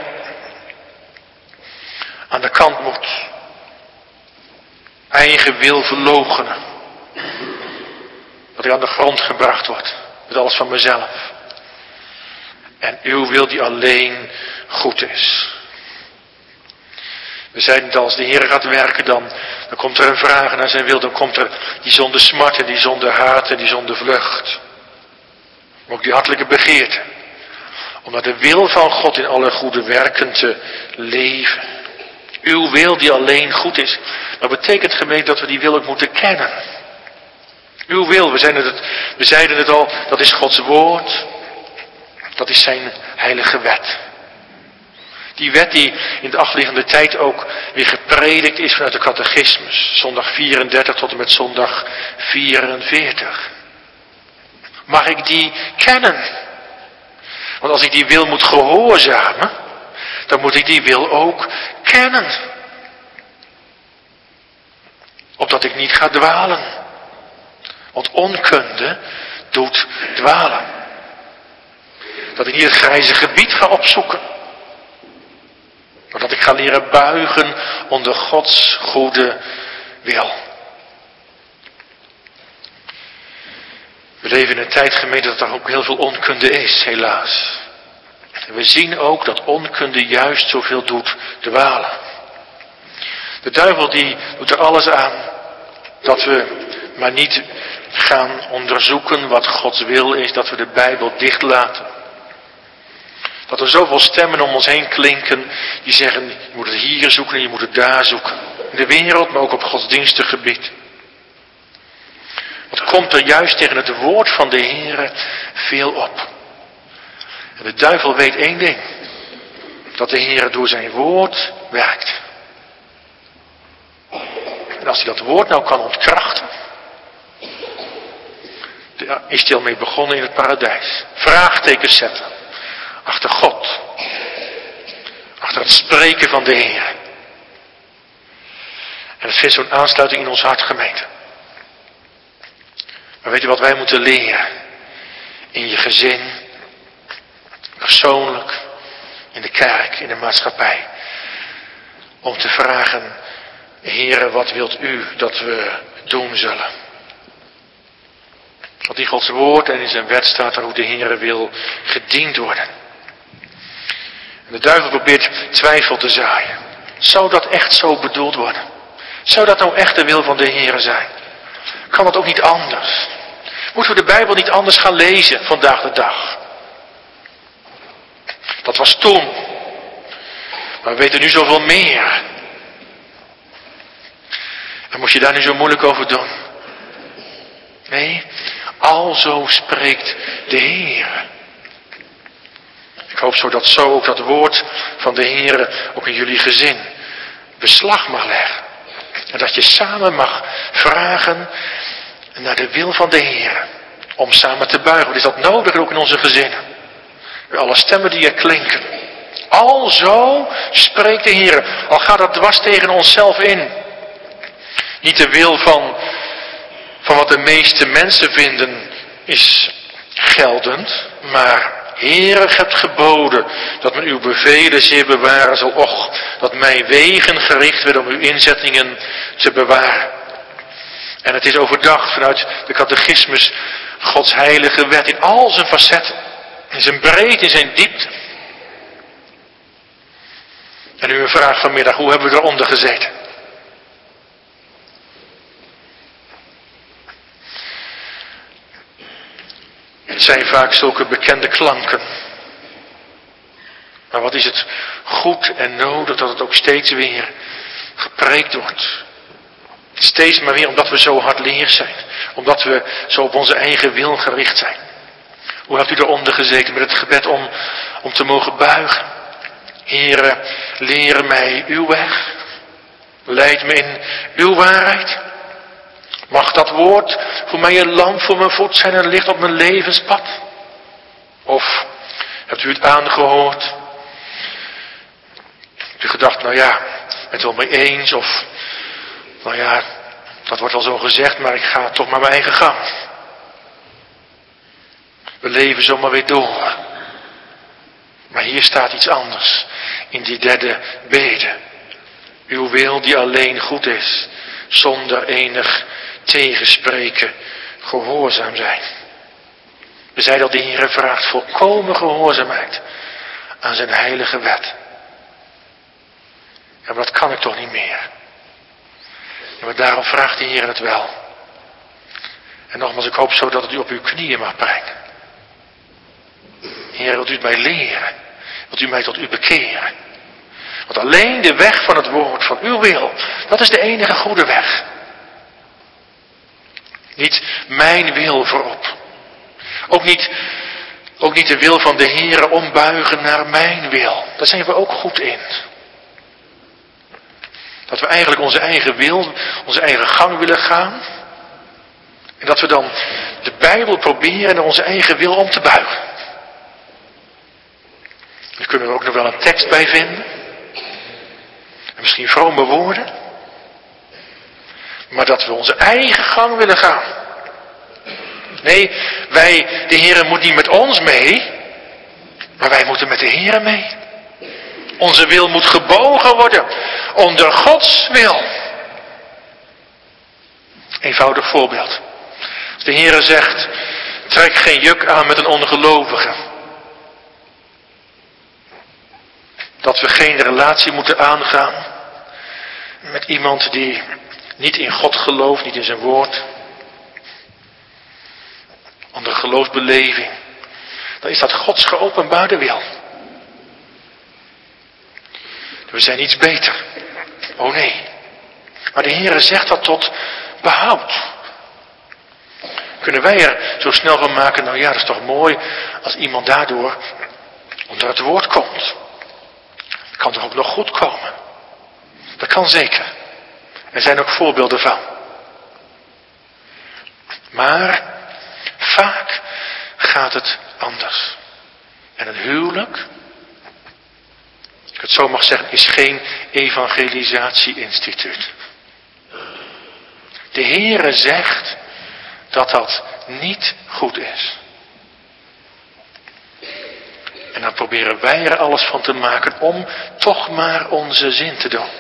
aan de kant moet. Eigen wil verloochenen. Dat ik aan de grond gebracht word. Met alles van mezelf. En uw wil die alleen goed is. We zeiden het, als de Heer gaat werken, dan komt er een vraag naar zijn wil. Dan komt er die zonder smart en die zonder haat en die zonder vlucht. Maar ook die hartelijke begeerte. Om naar de wil van God in alle goede werken te leven. Uw wil die alleen goed is. Dat betekent, gemeente, dat we die wil ook moeten kennen. Uw wil, we zeiden het al, dat is Gods woord. Dat is zijn heilige wet. Die wet die in de achterliggende tijd ook weer gepredikt is vanuit de catechismus. Zondag 34 tot en met zondag 44. Mag ik die kennen? Want als ik die wil moet gehoorzamen, dan moet ik die wil ook kennen. Opdat ik niet ga dwalen. Want onkunde doet dwalen. Dat ik niet het grijze gebied ga opzoeken. Maar dat ik ga leren buigen onder Gods goede wil. We leven in een tijd, gemeente, dat er ook heel veel onkunde is, helaas. En we zien ook dat onkunde juist zoveel doet dwalen. De duivel die doet er alles aan dat we maar niet gaan onderzoeken wat Gods wil is, dat we de Bijbel dicht laten. Dat er zoveel stemmen om ons heen klinken die zeggen, je moet het hier zoeken en je moet het daar zoeken. In de wereld, maar ook op godsdienstig gebied. Wat komt er juist tegen het woord van de Heer veel op. En de duivel weet één ding. Dat de Heer door zijn woord werkt. En als hij dat woord nou kan ontkrachten. Daar is hij al mee begonnen in het paradijs. Vraagtekens zetten. Achter God. Achter het spreken van de Heer. En het vindt zo'n aansluiting in ons hart, gemeente. Maar weet u wat wij moeten leren? In je gezin. Persoonlijk. In de kerk. In de maatschappij. Om te vragen. Heere, wat wilt u dat we doen zullen? Want in Gods woord en in zijn wet staat er hoe de Heere wil gediend worden. En de duivel probeert twijfel te zaaien. Zou dat echt zo bedoeld worden? Zou dat nou echt de wil van de Heere zijn? Kan dat ook niet anders? Moeten we de Bijbel niet anders gaan lezen vandaag de dag? Dat was toen. Maar we weten nu zoveel meer. En moest je daar nu zo moeilijk over doen? Nee, alzo spreekt de Heer. Ik hoop zo dat ook dat woord van de Heer ook in jullie gezin beslag mag leggen. En dat je samen mag vragen naar de wil van de Heer. Om samen te buigen. Wat is dat nodig ook in onze gezinnen? Bij alle stemmen die er klinken. Alzo spreekt de Heer. Al gaat dat dwars tegen onszelf in. Niet de wil van wat de meeste mensen vinden is geldend. Maar Heere, hebt geboden dat men uw bevelen zeer bewaren zal. Och, dat mijn wegen gericht werden om uw inzettingen te bewaren. En het is overdacht vanuit de catechismus Gods heilige wet in al zijn facetten. In zijn breedte, in zijn diepte. En nu een vraag vanmiddag, hoe hebben we eronder gezeten? Het zijn vaak zulke bekende klanken. Maar wat is het goed en nodig dat het ook steeds weer gepreekt wordt. Steeds maar weer omdat we zo hardleers zijn. Omdat we zo op onze eigen wil gericht zijn. Hoe hebt u eronder gezeten met het gebed om te mogen buigen? Heere, leer mij uw weg. Leid me in uw waarheid. Mag dat woord voor mij een lamp voor mijn voet zijn en een licht op mijn levenspad? Of hebt u het aangehoord? Hebt u gedacht, nou ja, ik ben het wel mee eens. Of, nou ja, dat wordt wel zo gezegd, maar ik ga toch maar mijn eigen gang. We leven zomaar weer door. Maar hier staat iets anders. In die derde bede. Uw wil die alleen goed is. Zonder enig tegenspreken gehoorzaam zijn. We zeiden al, de Heer vraagt volkomen gehoorzaamheid aan zijn heilige wet. Ja, maar dat kan ik toch niet meer. Ja, maar daarom vraagt de Heer het wel. En nogmaals, ik hoop zo dat het u op uw knieën mag brengen. Heer, wilt u het mij leren? Wilt u mij tot u bekeren? Want alleen de weg van het woord, van uw wil, dat is de enige goede weg. Niet mijn wil voorop. Ook niet Ook niet de wil van de Heere ombuigen naar mijn wil. Daar zijn we ook goed in. Dat we eigenlijk onze eigen wil, onze eigen gang willen gaan. En dat we dan de Bijbel proberen naar onze eigen wil om te buigen. Daar kunnen we ook nog wel een tekst bij vinden. En misschien vrome woorden. Maar dat we onze eigen gang willen gaan. Nee, de Heere moet niet met ons mee. Maar wij moeten met de Heere mee. Onze wil moet gebogen worden. Onder Gods wil. Eenvoudig voorbeeld. Als de Heere zegt, trek geen juk aan met een ongelovige. Dat we geen relatie moeten aangaan met iemand die niet in God gelooft, niet in zijn woord. Onder geloofsbeleving. Dan is dat Gods geopenbaarde wil. We zijn iets beter. Oh nee. Maar de Heere zegt dat tot behoud. Kunnen wij er zo snel van maken, nou ja, dat is toch mooi als iemand daardoor onder het woord komt. Dat kan toch ook nog goed komen. Dat kan zeker. Er zijn ook voorbeelden van. Maar vaak gaat het anders. En een huwelijk, als ik het zo mag zeggen, is geen evangelisatie-instituut. De Heere zegt dat dat niet goed is. En dan proberen wij er alles van te maken om toch maar onze zin te doen.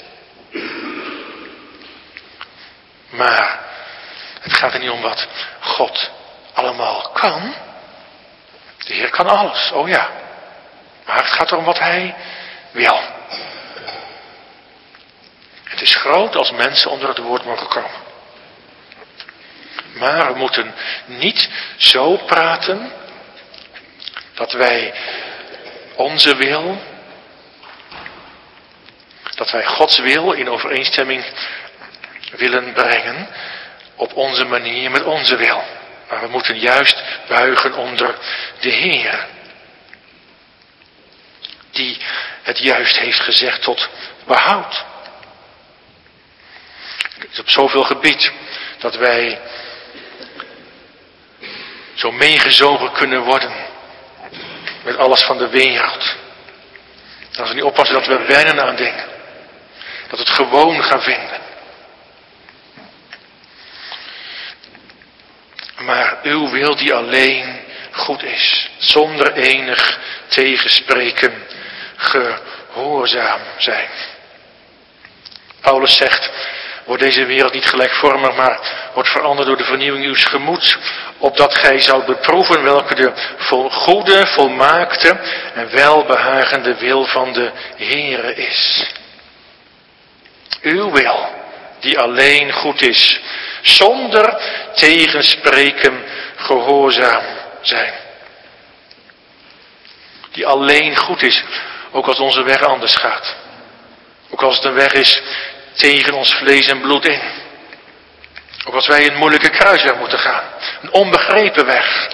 Maar het gaat er niet om wat God allemaal kan. De Heer kan alles, oh ja. Maar het gaat erom wat Hij wil. Het is groot als mensen onder het woord mogen komen. Maar we moeten niet zo praten dat wij onze wil, dat wij Gods wil in overeenstemming willen brengen op onze manier met onze wil. Maar we moeten juist buigen onder de Heer, die het juist heeft gezegd tot behoud. Het is op zoveel gebied dat wij zo meegezogen kunnen worden met alles van de wereld. En als we niet oppassen dat we wennen aan dingen. Dat we het gewoon gaan vinden. Maar uw wil die alleen goed is. Zonder enig tegenspreken gehoorzaam zijn. Paulus zegt, wordt deze wereld niet gelijkvormig, maar wordt veranderd door de vernieuwing uws gemoeds, opdat gij zoudt beproeven welke de goede, volmaakte en welbehagende wil van de Heere is. Uw wil, die alleen goed is, zonder tegenspreken gehoorzaam zijn. Die alleen goed is, ook als onze weg anders gaat. Ook als het een weg is tegen ons vlees en bloed in. Ook als wij een moeilijke kruisweg moeten gaan. Een onbegrepen weg.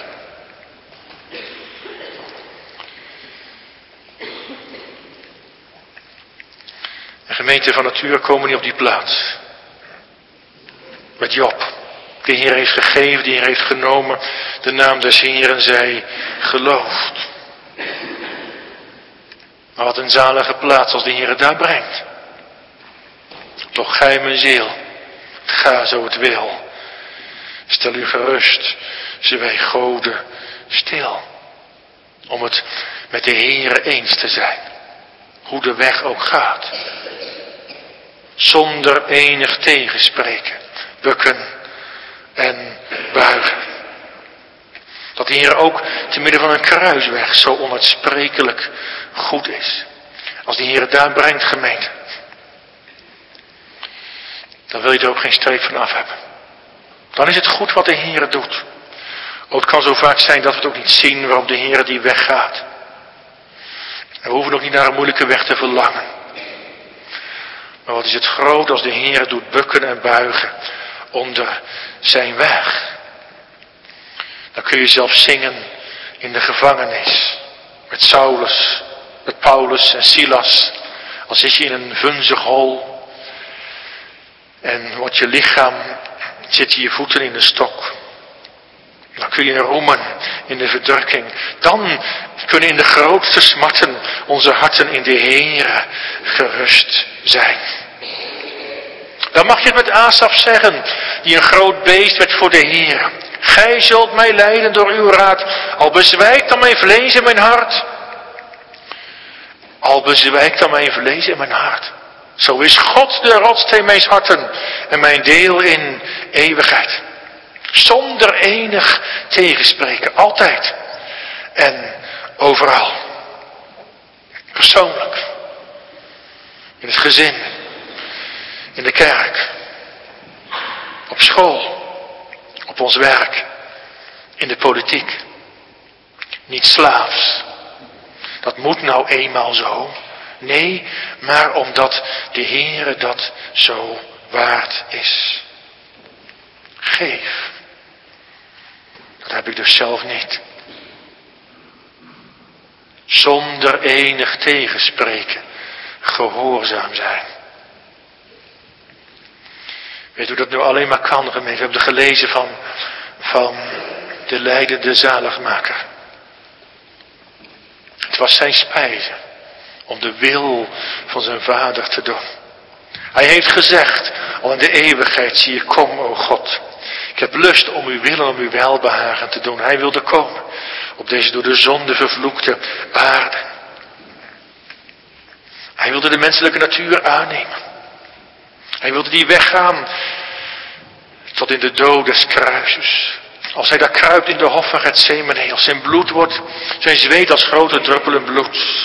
De gemeente van Natuur komen niet op die plaats. Met Job. De Heer heeft gegeven, de Heer heeft genomen. De naam des Heeren zij geloofd. Maar wat een zalige plaats als de Heer het daar brengt. Doch gij mijn ziel, ga zo het wil. Stel u gerust, zij goden stil. Om het met de Heere eens te zijn. Hoe de weg ook gaat. Zonder enig tegenspreken. Bukken en buigen. Dat de Heer ook te midden van een kruisweg zo onuitsprekelijk goed is. Als de Heer het daar brengt, gemeente. Dan wil je er ook geen streep van af hebben. Dan is het goed wat de Heer doet. Oh, het kan zo vaak zijn dat we het ook niet zien waarom de Heer die weg gaat. En we hoeven ook niet naar een moeilijke weg te verlangen. Maar wat is het groot als de Heer doet bukken en buigen onder zijn weg. Dan kun je zelf zingen in de gevangenis. Met Saulus, met Paulus en Silas. Al zit je in een vunzig hol. En wordt je lichaam, zitten je voeten in de stok. Dan kun je roemen in de verdrukking. Dan kunnen in de grootste smarten onze harten in de Heere gerust zijn. Dan mag je het met Asaf zeggen, die een groot beest werd voor de Heere. Gij zult mij leiden door uw raad, al bezwijkt dan mijn vlees en mijn hart. Al bezwijkt dan mijn vlees en mijn hart. Zo is God de rotssteen mijns harten en mijn deel in eeuwigheid. Zonder enig tegenspreken, altijd en overal. Persoonlijk, in het gezin, in de kerk, op school, op ons werk, in de politiek. Niet slaafs. Dat moet nou eenmaal zo. Nee, maar omdat de Heere dat zo waard is. Geef. Dat heb ik dus zelf niet. Zonder enig tegenspreken. Gehoorzaam zijn. Weet u dat nu alleen maar kan, gemeente? We hebben gelezen van de lijdende zaligmaker. Het was zijn spijze om de wil van zijn vader te doen. Hij heeft gezegd, al in de eeuwigheid zie je, kom, o God. Ik heb lust om uw wil en om uw welbehagen te doen. Hij wilde komen op deze door de zonde vervloekte aarde. Hij wilde de menselijke natuur aannemen. Hij wilde die weggaan tot in de dood des kruises. Als hij daar kruipt in de hof van Getsemane, als zijn bloed wordt, zijn zweet als grote druppelen bloed.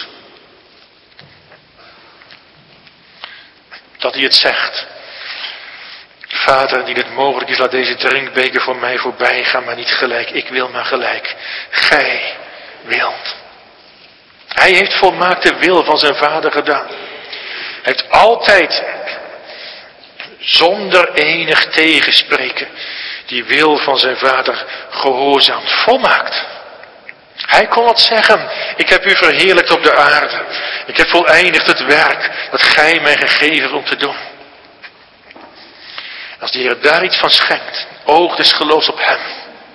Dat hij het zegt. Vader, die het mogelijk is, laat deze drinkbeker voor mij voorbij gaan, maar niet gelijk. Ik wil maar gelijk. Gij wilt. Hij heeft volmaakt de wil van zijn vader gedaan. Hij heeft altijd, zonder enig tegenspreken, die wil van zijn vader gehoorzaamd. Volmaakt. Hij kon het zeggen. Ik heb u verheerlijkt op de aarde. Ik heb voleindigd het werk dat gij mij gegeven hebt om te doen. Als de Heer daar iets van schenkt, oog des geloofs op hem.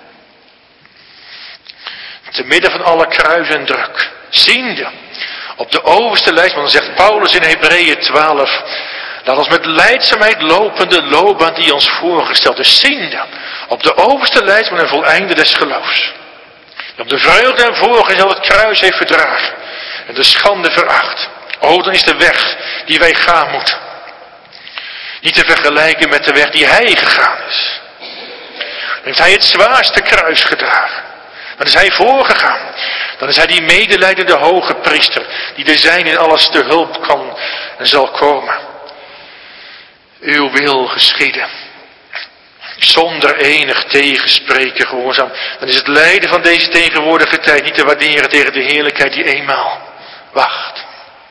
Te midden van alle kruis en druk, ziende op de overste lijst, want dan zegt Paulus in Hebreeën 12, laat ons met lijdzaamheid lopende loopbaan die ons voorgesteld is, ziende op de overste lijst met een voleinde des geloofs. Die op de vreugde en voorgesteld het kruis heeft verdragen en de schande veracht. O, dan is de weg die wij gaan moeten niet te vergelijken met de weg die hij gegaan is. Dan heeft hij het zwaarste kruis gedragen. Dan is hij voorgegaan. Dan is hij die medelijdende hoge priester, die de zijn in alles te hulp kan en zal komen. Uw wil geschieden. Zonder enig tegenspreken gehoorzaam. Dan is het lijden van deze tegenwoordige tijd niet te waarderen tegen de heerlijkheid die eenmaal wacht.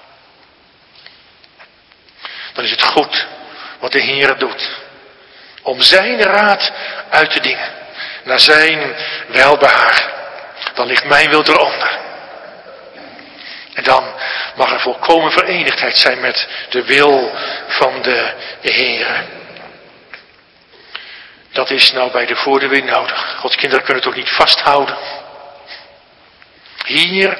Dan is het goed wat de Heer doet. Om zijn raad uit te dienen. Naar zijn welbehagen. Dan ligt mijn wil eronder. En dan mag er volkomen verenigdheid zijn met de wil van de Heer. Dat is nou bij de voordeur weer nodig. Gods kinderen kunnen het ook niet vasthouden. Hier,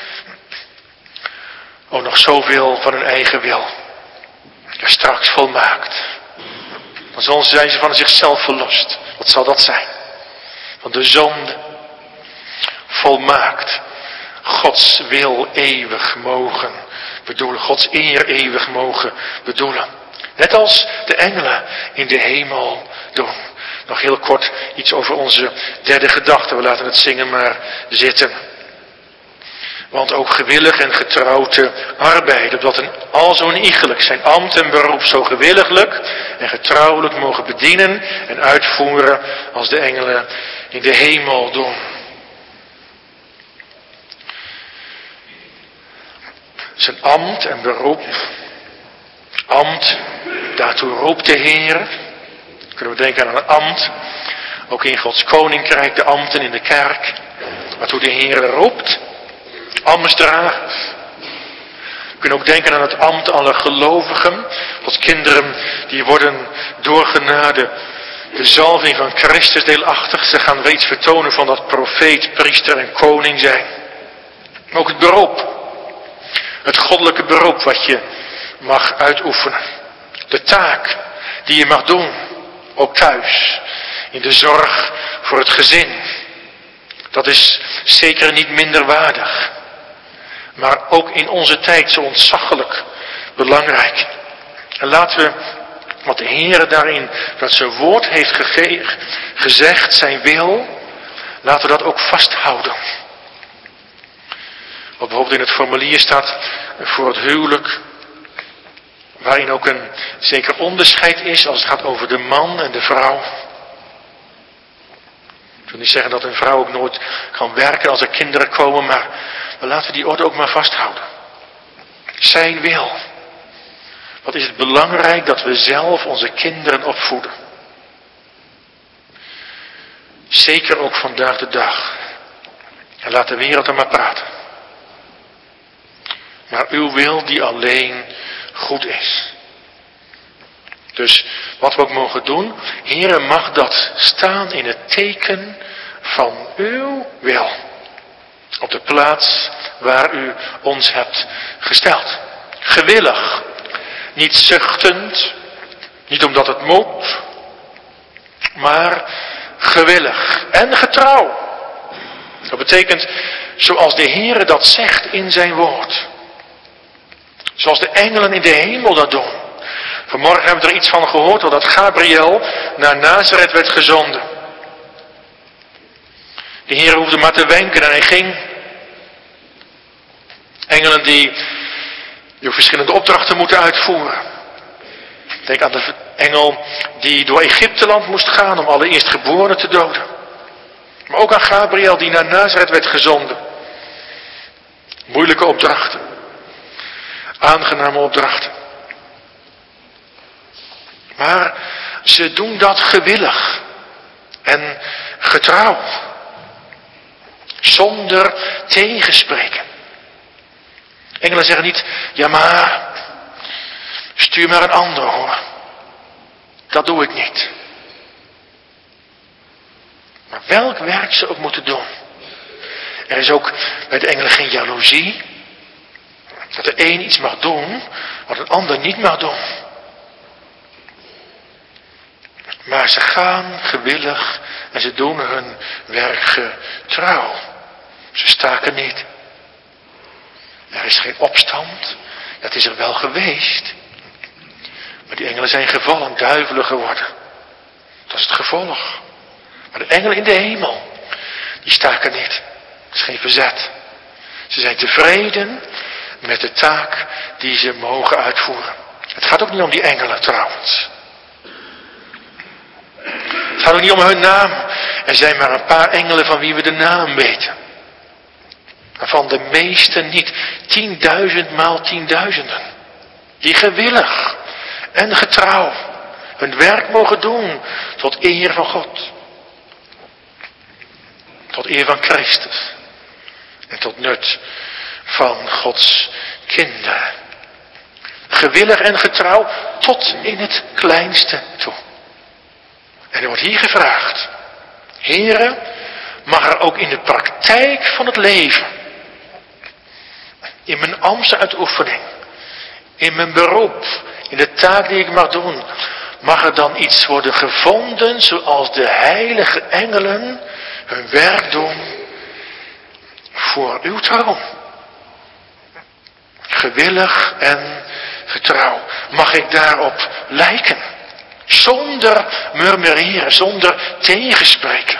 nog zoveel van hun eigen wil. Ja, straks volmaakt. Dan zijn ze van zichzelf verlost. Wat zal dat zijn? Van de zonde. Volmaakt. Gods wil eeuwig mogen bedoelen. Gods eer eeuwig mogen bedoelen. Net als de engelen in de hemel doen. Nog heel kort iets over onze derde gedachte. We laten het zingen maar zitten. Want ook gewillig en getrouw te arbeiden, dat al zo iegelijk zijn ambt en beroep zo gewilliglijk en getrouwelijk mogen bedienen en uitvoeren als de engelen in de hemel doen. Zijn ambt en beroep. Ambt, daartoe roept de Heer. Kunnen we denken aan een ambt. Ook in Gods koninkrijk, de ambten in de kerk. waartoe de Heer roept, ambtsdragers. We kunnen ook denken aan het ambt aller gelovigen, tot kinderen die worden door genade de zalving van Christus deelachtig. Ze gaan weer iets vertonen van dat profeet, priester en koning zijn. Maar ook het beroep, het goddelijke beroep wat je mag uitoefenen. De taak die je mag doen, ook thuis, in de zorg voor het gezin. Dat is zeker niet minder waardig. Maar ook in onze tijd zo ontzaglijk belangrijk. En laten we wat de Heer daarin, dat zijn woord heeft gezegd, zijn wil, laten we dat ook vasthouden. Wat bijvoorbeeld in het formulier staat voor het huwelijk, waarin ook een zeker onderscheid is als het gaat over de man en de vrouw. Ik wil niet zeggen dat een vrouw ook nooit kan werken als er kinderen komen, maar laten we die orde ook maar vasthouden. Zijn wil. Wat is het belangrijk dat we zelf onze kinderen opvoeden. Zeker ook vandaag de dag. En laat de wereld er maar praten. Maar uw wil die alleen goed is. Dus wat we ook mogen doen, Heere, mag dat staan in het teken van uw wil. Op de plaats waar u ons hebt gesteld. Gewillig. Niet zuchtend. Niet omdat het moet. Maar gewillig. En getrouw. Dat betekent zoals de Heere dat zegt in zijn woord. Zoals de engelen in de hemel dat doen. Vanmorgen hebben we er iets van gehoord, dat Gabriel naar Nazareth werd gezonden. De Heer hoefde maar te wenken en hij ging. Engelen die verschillende opdrachten moeten uitvoeren. Denk aan de engel die door Egypteland moest gaan om alle eerstgeborenen te doden. Maar ook aan Gabriel die naar Nazareth werd gezonden. Moeilijke opdrachten. Aangename opdrachten. Maar ze doen dat gewillig en getrouw. Zonder tegenspreken. Engelen zeggen niet, ja maar, stuur maar een ander hoor. Dat doe ik niet. Maar welk werk ze ook moeten doen. Er is ook bij de engelen geen jaloezie. Dat de een iets mag doen, wat een ander niet mag doen. Maar ze gaan gewillig en ze doen hun werk getrouw. Ze staken niet. Er is geen opstand. Dat is er wel geweest. Maar die engelen zijn gevallen, duivelen geworden. Dat is het gevolg. Maar de engelen in de hemel, die staken niet. Het is geen verzet. Ze zijn tevreden met de taak die ze mogen uitvoeren. Het gaat ook niet om die engelen trouwens. Het gaat ook niet om hun naam. Er zijn maar een paar engelen van wie we de naam weten. Maar van de meesten niet. 10.000 maal 10.000. Die gewillig en getrouw hun werk mogen doen tot eer van God. Tot eer van Christus. En tot nut van Gods kinderen. Gewillig en getrouw tot in het kleinste toe. En er wordt hier gevraagd. Heere, mag er ook in de praktijk van het leven. In mijn ambtsuitoefening. In mijn beroep. In de taak die ik mag doen. Mag er dan iets worden gevonden zoals de heilige engelen hun werk doen. Voor uw troon. Gewillig en getrouw. Mag ik daarop lijken. Zonder murmureren, zonder tegenspreken.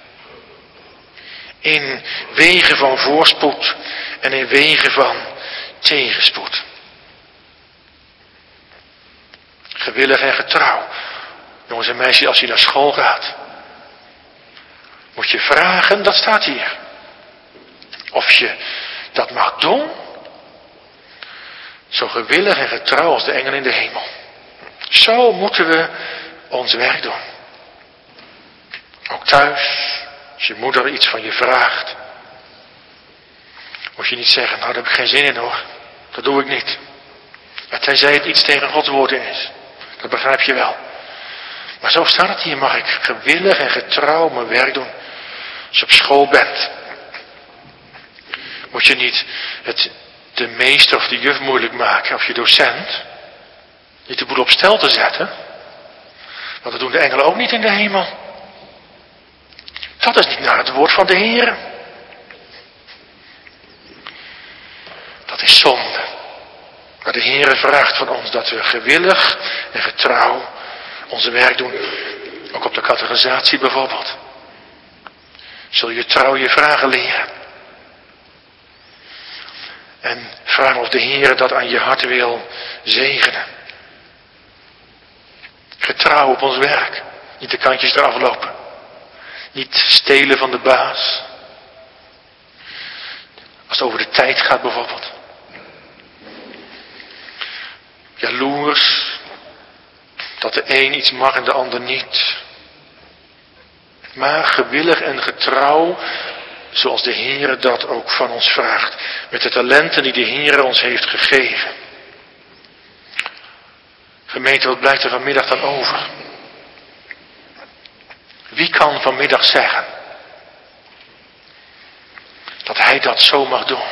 In wegen van voorspoed en in wegen van tegenspoed. Gewillig en getrouw. Jongens en meisjes, als je naar school gaat, moet je vragen, dat staat hier. Of je dat mag doen, zo gewillig en getrouw als de engel in de hemel. Zo moeten we ons werk doen. Ook thuis, als je moeder iets van je vraagt. Moet je niet zeggen, nou daar heb ik geen zin in hoor. Dat doe ik niet. Ja, tenzij het iets tegen Gods woorden is. Dat begrijp je wel. Maar zo staat het hier, mag ik gewillig en getrouw mijn werk doen. Als je op school bent. Moet je niet het de meester of de juf moeilijk maken, of je docent. Niet de boel op stel te zetten. Want dat doen de engelen ook niet in de hemel. Dat is niet naar het woord van de Heer. Dat is zonde. Maar de Heer vraagt van ons dat we gewillig en getrouw onze werk doen. Ook op de catechisatie bijvoorbeeld. Zul je trouw je vragen leren. En vragen of de Heer dat aan je hart wil zegenen. Getrouw op ons werk. Niet de kantjes eraf lopen. Niet stelen van de baas. Als het over de tijd gaat bijvoorbeeld. Jaloers. Dat de een iets mag en de ander niet. Maar gewillig en getrouw. Zoals de Heer dat ook van ons vraagt. Met de talenten die de Heer ons heeft gegeven. Gemeente, wat blijft er vanmiddag dan over? Wie kan vanmiddag zeggen dat hij dat zo mag doen?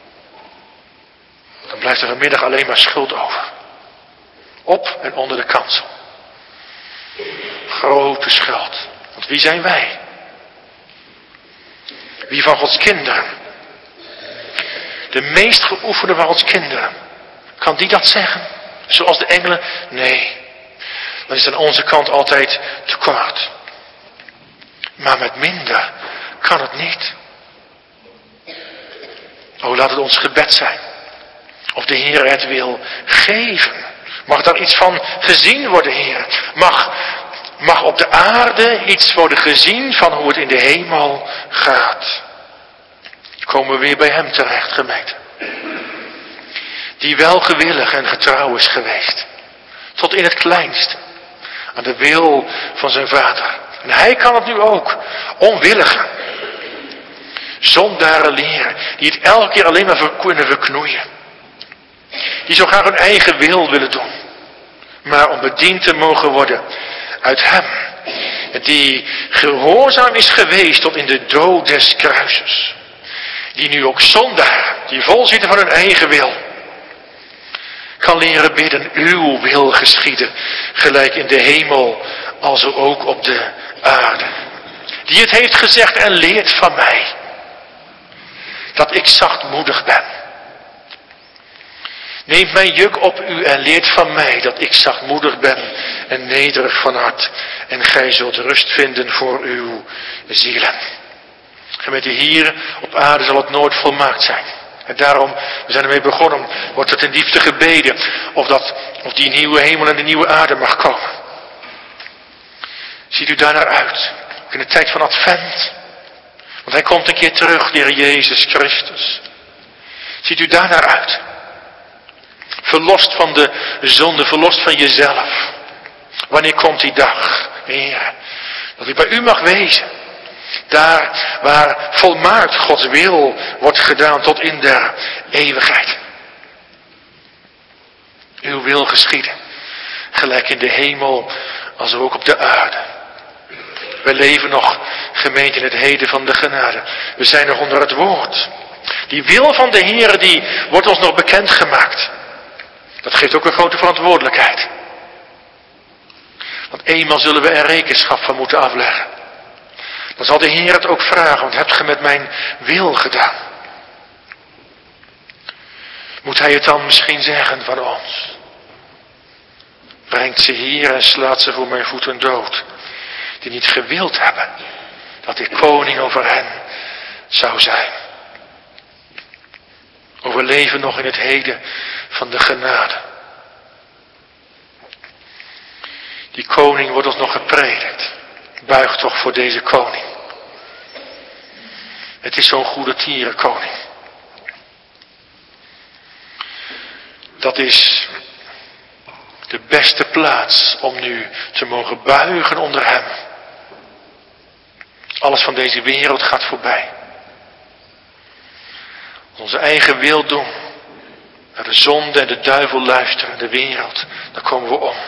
Dan blijft er vanmiddag alleen maar schuld over. Op en onder de kansel. Grote schuld. Want wie zijn wij? Wie van Gods kinderen? De meest geoefende van Gods kinderen. Kan die dat zeggen? Zoals de engelen? Nee. Dan is het aan onze kant altijd tekort. Maar met minder kan het niet. Oh, laat het ons gebed zijn. Of de Heer het wil geven. Mag daar iets van gezien worden, Heer? Mag op de aarde iets worden gezien van hoe het in de hemel gaat? Komen we weer bij hem terecht, gemeente. Die wel gewillig en getrouw is geweest. Tot in het kleinste. Aan de wil van zijn vader. En hij kan het nu ook. Onwilligen. Zondaren leren. Die het elke keer alleen maar kunnen verknoeien. Die zo graag hun eigen wil willen doen. Maar om bediend te mogen worden uit hem. Die gehoorzaam is geweest tot in de dood des kruises. Die nu ook zondaren. Die vol zitten van hun eigen wil. Kan leren bidden, uw wil geschieden, gelijk in de hemel, als ook op de aarde. Die het heeft gezegd en leert van mij, dat ik zachtmoedig ben. Neemt mijn juk op u en leert van mij, dat ik zachtmoedig ben en nederig van hart. En gij zult rust vinden voor uw zielen. Gemeente, hier op aarde zal het nooit volmaakt zijn. En daarom, we zijn ermee begonnen, wordt het in diepte gebeden of die nieuwe hemel en de nieuwe aarde mag komen. Ziet u daar naar uit? In de tijd van Advent. Want hij komt een keer terug, de Heer Jezus Christus. Ziet u daar naar uit? Verlost van de zonde, verlost van jezelf. Wanneer komt die dag, Heer? Dat u bij u mag wezen. Daar waar volmaakt Gods wil wordt gedaan tot in der eeuwigheid. Uw wil geschieden. Gelijk in de hemel als ook op de aarde. We leven nog, gemeente, in het heden van de genade. We zijn nog onder het woord. Die wil van de Heer, die wordt ons nog bekendgemaakt. Dat geeft ook een grote verantwoordelijkheid. Want eenmaal zullen we er rekenschap van moeten afleggen. Dan zal de Heer het ook vragen, wat hebt ge met mijn wil gedaan? Moet hij het dan misschien zeggen van ons? Brengt ze hier en slaat ze voor mijn voeten dood. Die niet gewild hebben dat ik koning over hen zou zijn. O, we leven nog in het heden van de genade. Die koning wordt ons nog gepredikt. Buig toch voor deze koning. Het is zo'n goede tierenkoning. Dat is de beste plaats om nu te mogen buigen onder hem. Alles van deze wereld gaat voorbij. Onze eigen wil doen. Naar de zonde en de duivel luisteren, de wereld. Dan komen we om.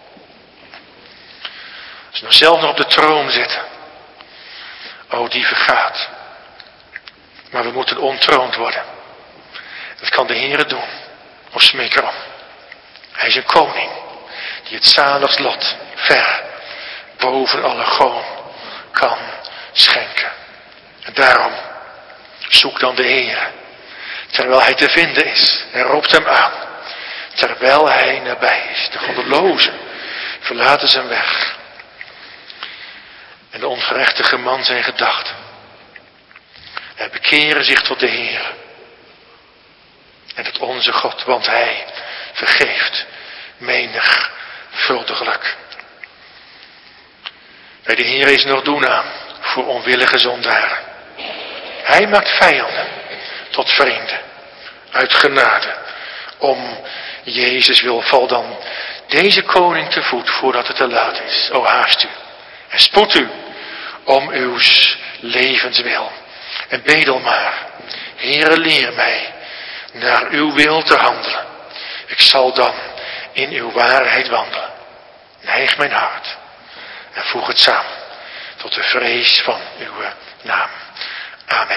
Als we nou zelf nog op de troon zitten. Oh, die vergaat. Maar we moeten ontroond worden. Dat kan de Heere doen. Of smeek erom. Hij is een koning. Die het zaligst lot ver boven alle goon kan schenken. En daarom zoek dan de Heere. Terwijl hij te vinden is. En roept hem aan. Terwijl hij nabij is. De goddelozen verlaten zijn weg. En de ongerechtige man zijn gedachten. En bekeren zich tot de Heere. En tot onze God. Want hij vergeeft menigvuldiglijk. Bij de Heere is nog doen aan. Voor onwillige zondaren. Hij maakt vijanden tot vrienden. Uit genade. Om Jezus wil, val dan deze koning te voet voordat het te laat is. O haast u. En spoed u om uw levenswil. En bedel maar. Heere, leer mij naar uw wil te handelen. Ik zal dan in uw waarheid wandelen. Neig mijn hart. En voeg het samen tot de vrees van uw naam. Amen.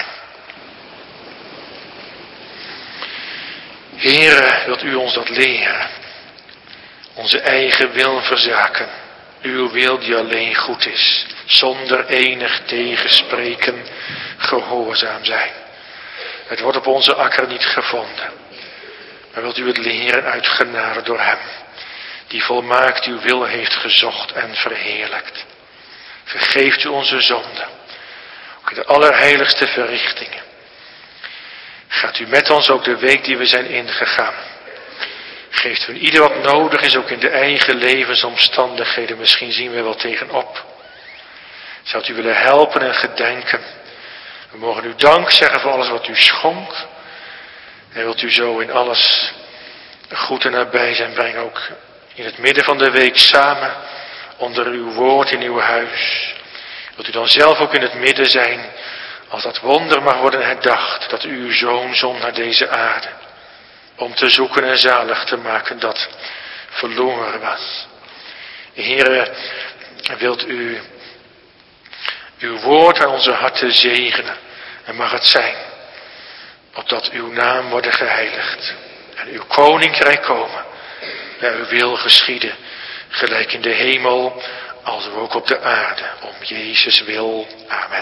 Heere, wilt u ons dat leren? Onze eigen wil verzaken. Uw wil die alleen goed is. Zonder enig tegenspreken gehoorzaam zijn. Het wordt op onze akker niet gevonden. Maar wilt u het leren uit genade door hem. Die volmaakt uw wil heeft gezocht en verheerlijkt. Vergeeft u onze zonden. Ook in de allerheiligste verrichtingen. Gaat u met ons ook de week die we zijn ingegaan. Geeft u ieder wat nodig is, ook in de eigen levensomstandigheden. Misschien zien we wel tegenop. Zou u willen helpen en gedenken. We mogen u dank zeggen voor alles wat u schonk. En wilt u zo in alles goed en nabij zijn brengen. Ook in het midden van de week samen onder uw woord in uw huis. Wilt u dan zelf ook in het midden zijn. Als dat wonder mag worden herdacht. Dat u uw zoon zond naar deze aarde. Om te zoeken en zalig te maken dat verloren was. Heere, wilt u uw woord aan onze harten zegenen. En mag het zijn. Opdat uw naam worden geheiligd. En uw koninkrijk komen. Ja, uw wil geschieden. Gelijk in de hemel. Als ook op de aarde. Om Jezus wil. Amen.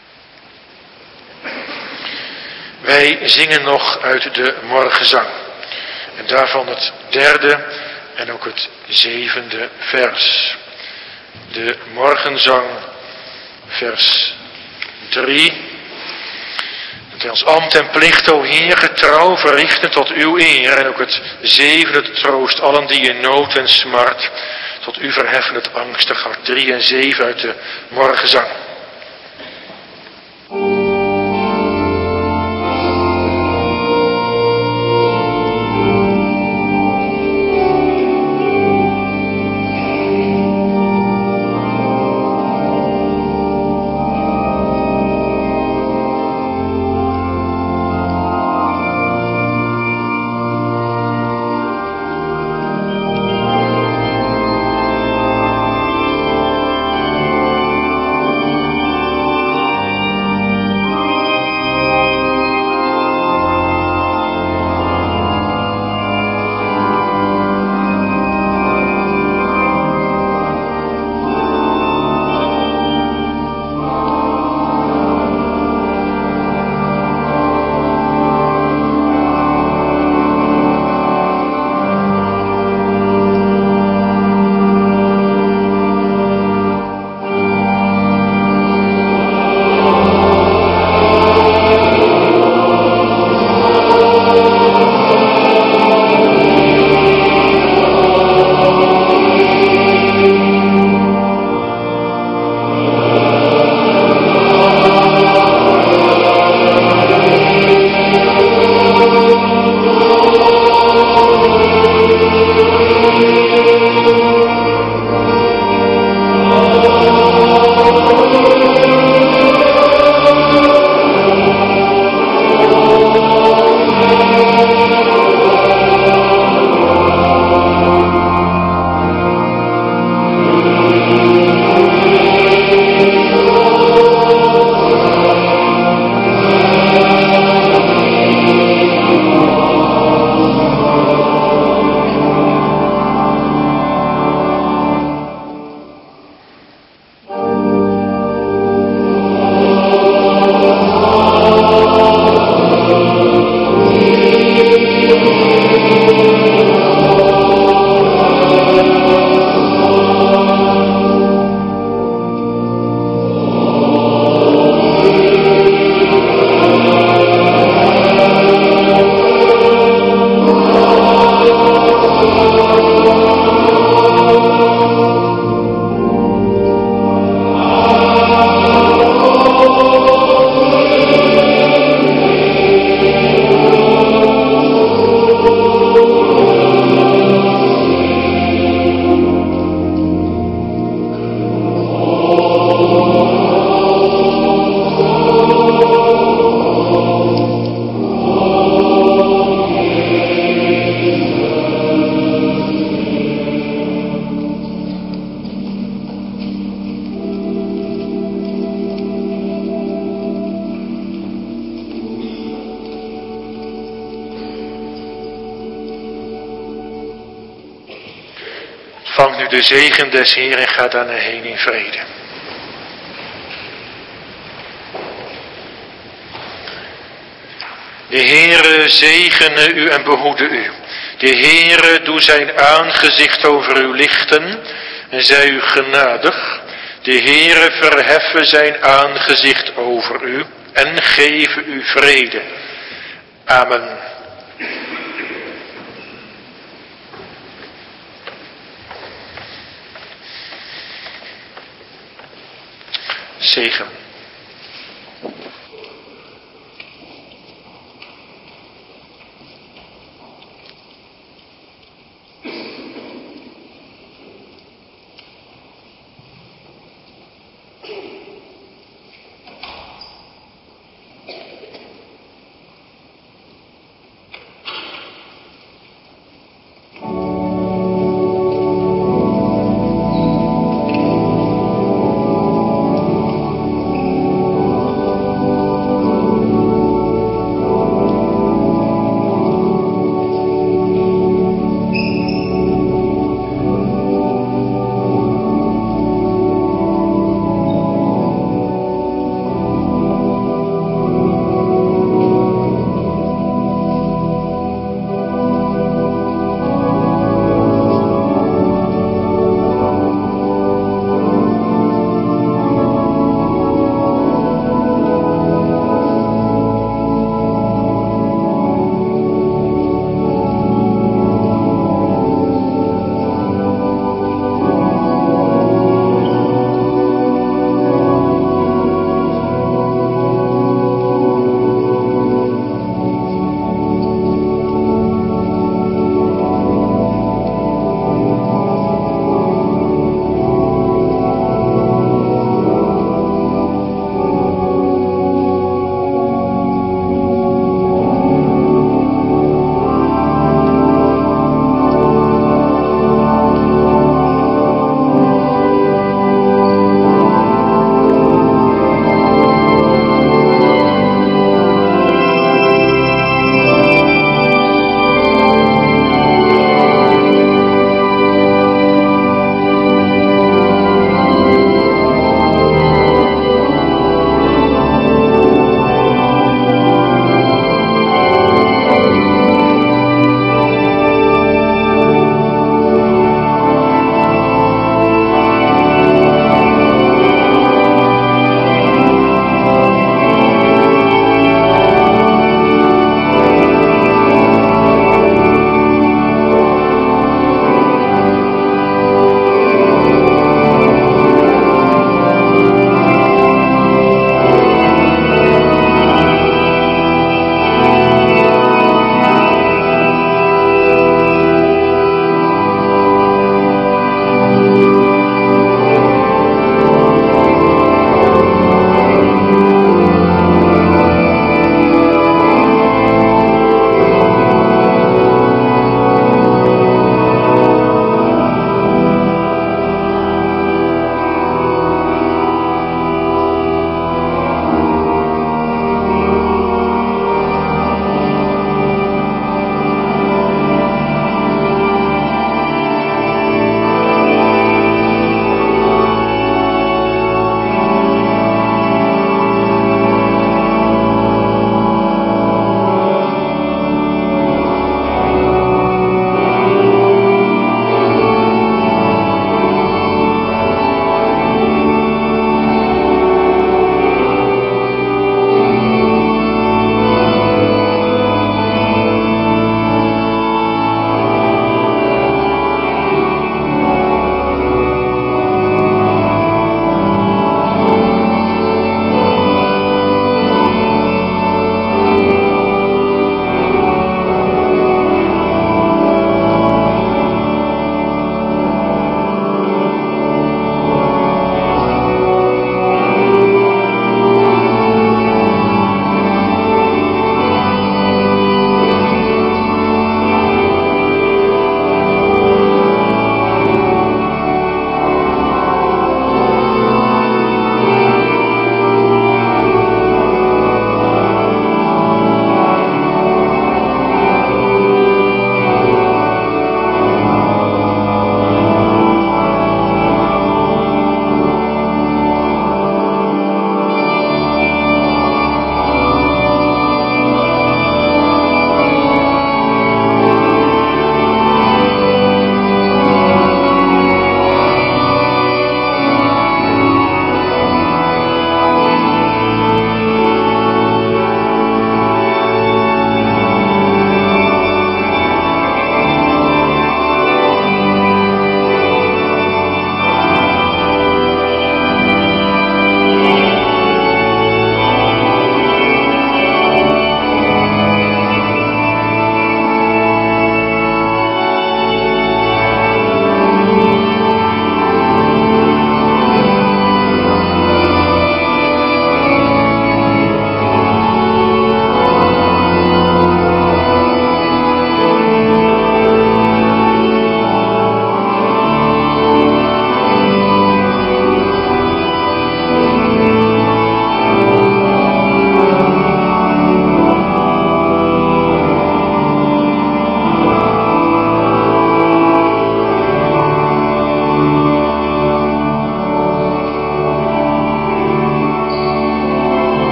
Wij zingen nog uit de morgenzang. En daarvan het 3e en ook het 7e vers. De morgenzang, vers 3. Dat wij ons ambt en plicht, o Heer, getrouw verrichten tot uw eer. En ook het 7e troost allen die in nood en smart tot u verheffen het angstig hart. 3 en 7 uit de morgenzang. Ontvang nu de zegen des Heeren en ga daarna heen in vrede. De Heere zegene u en behoede u. De Heere doe zijn aangezicht over u lichten en zij u genadig. De Heere verheffen zijn aangezicht over u en geven u vrede. Amen. Zegen.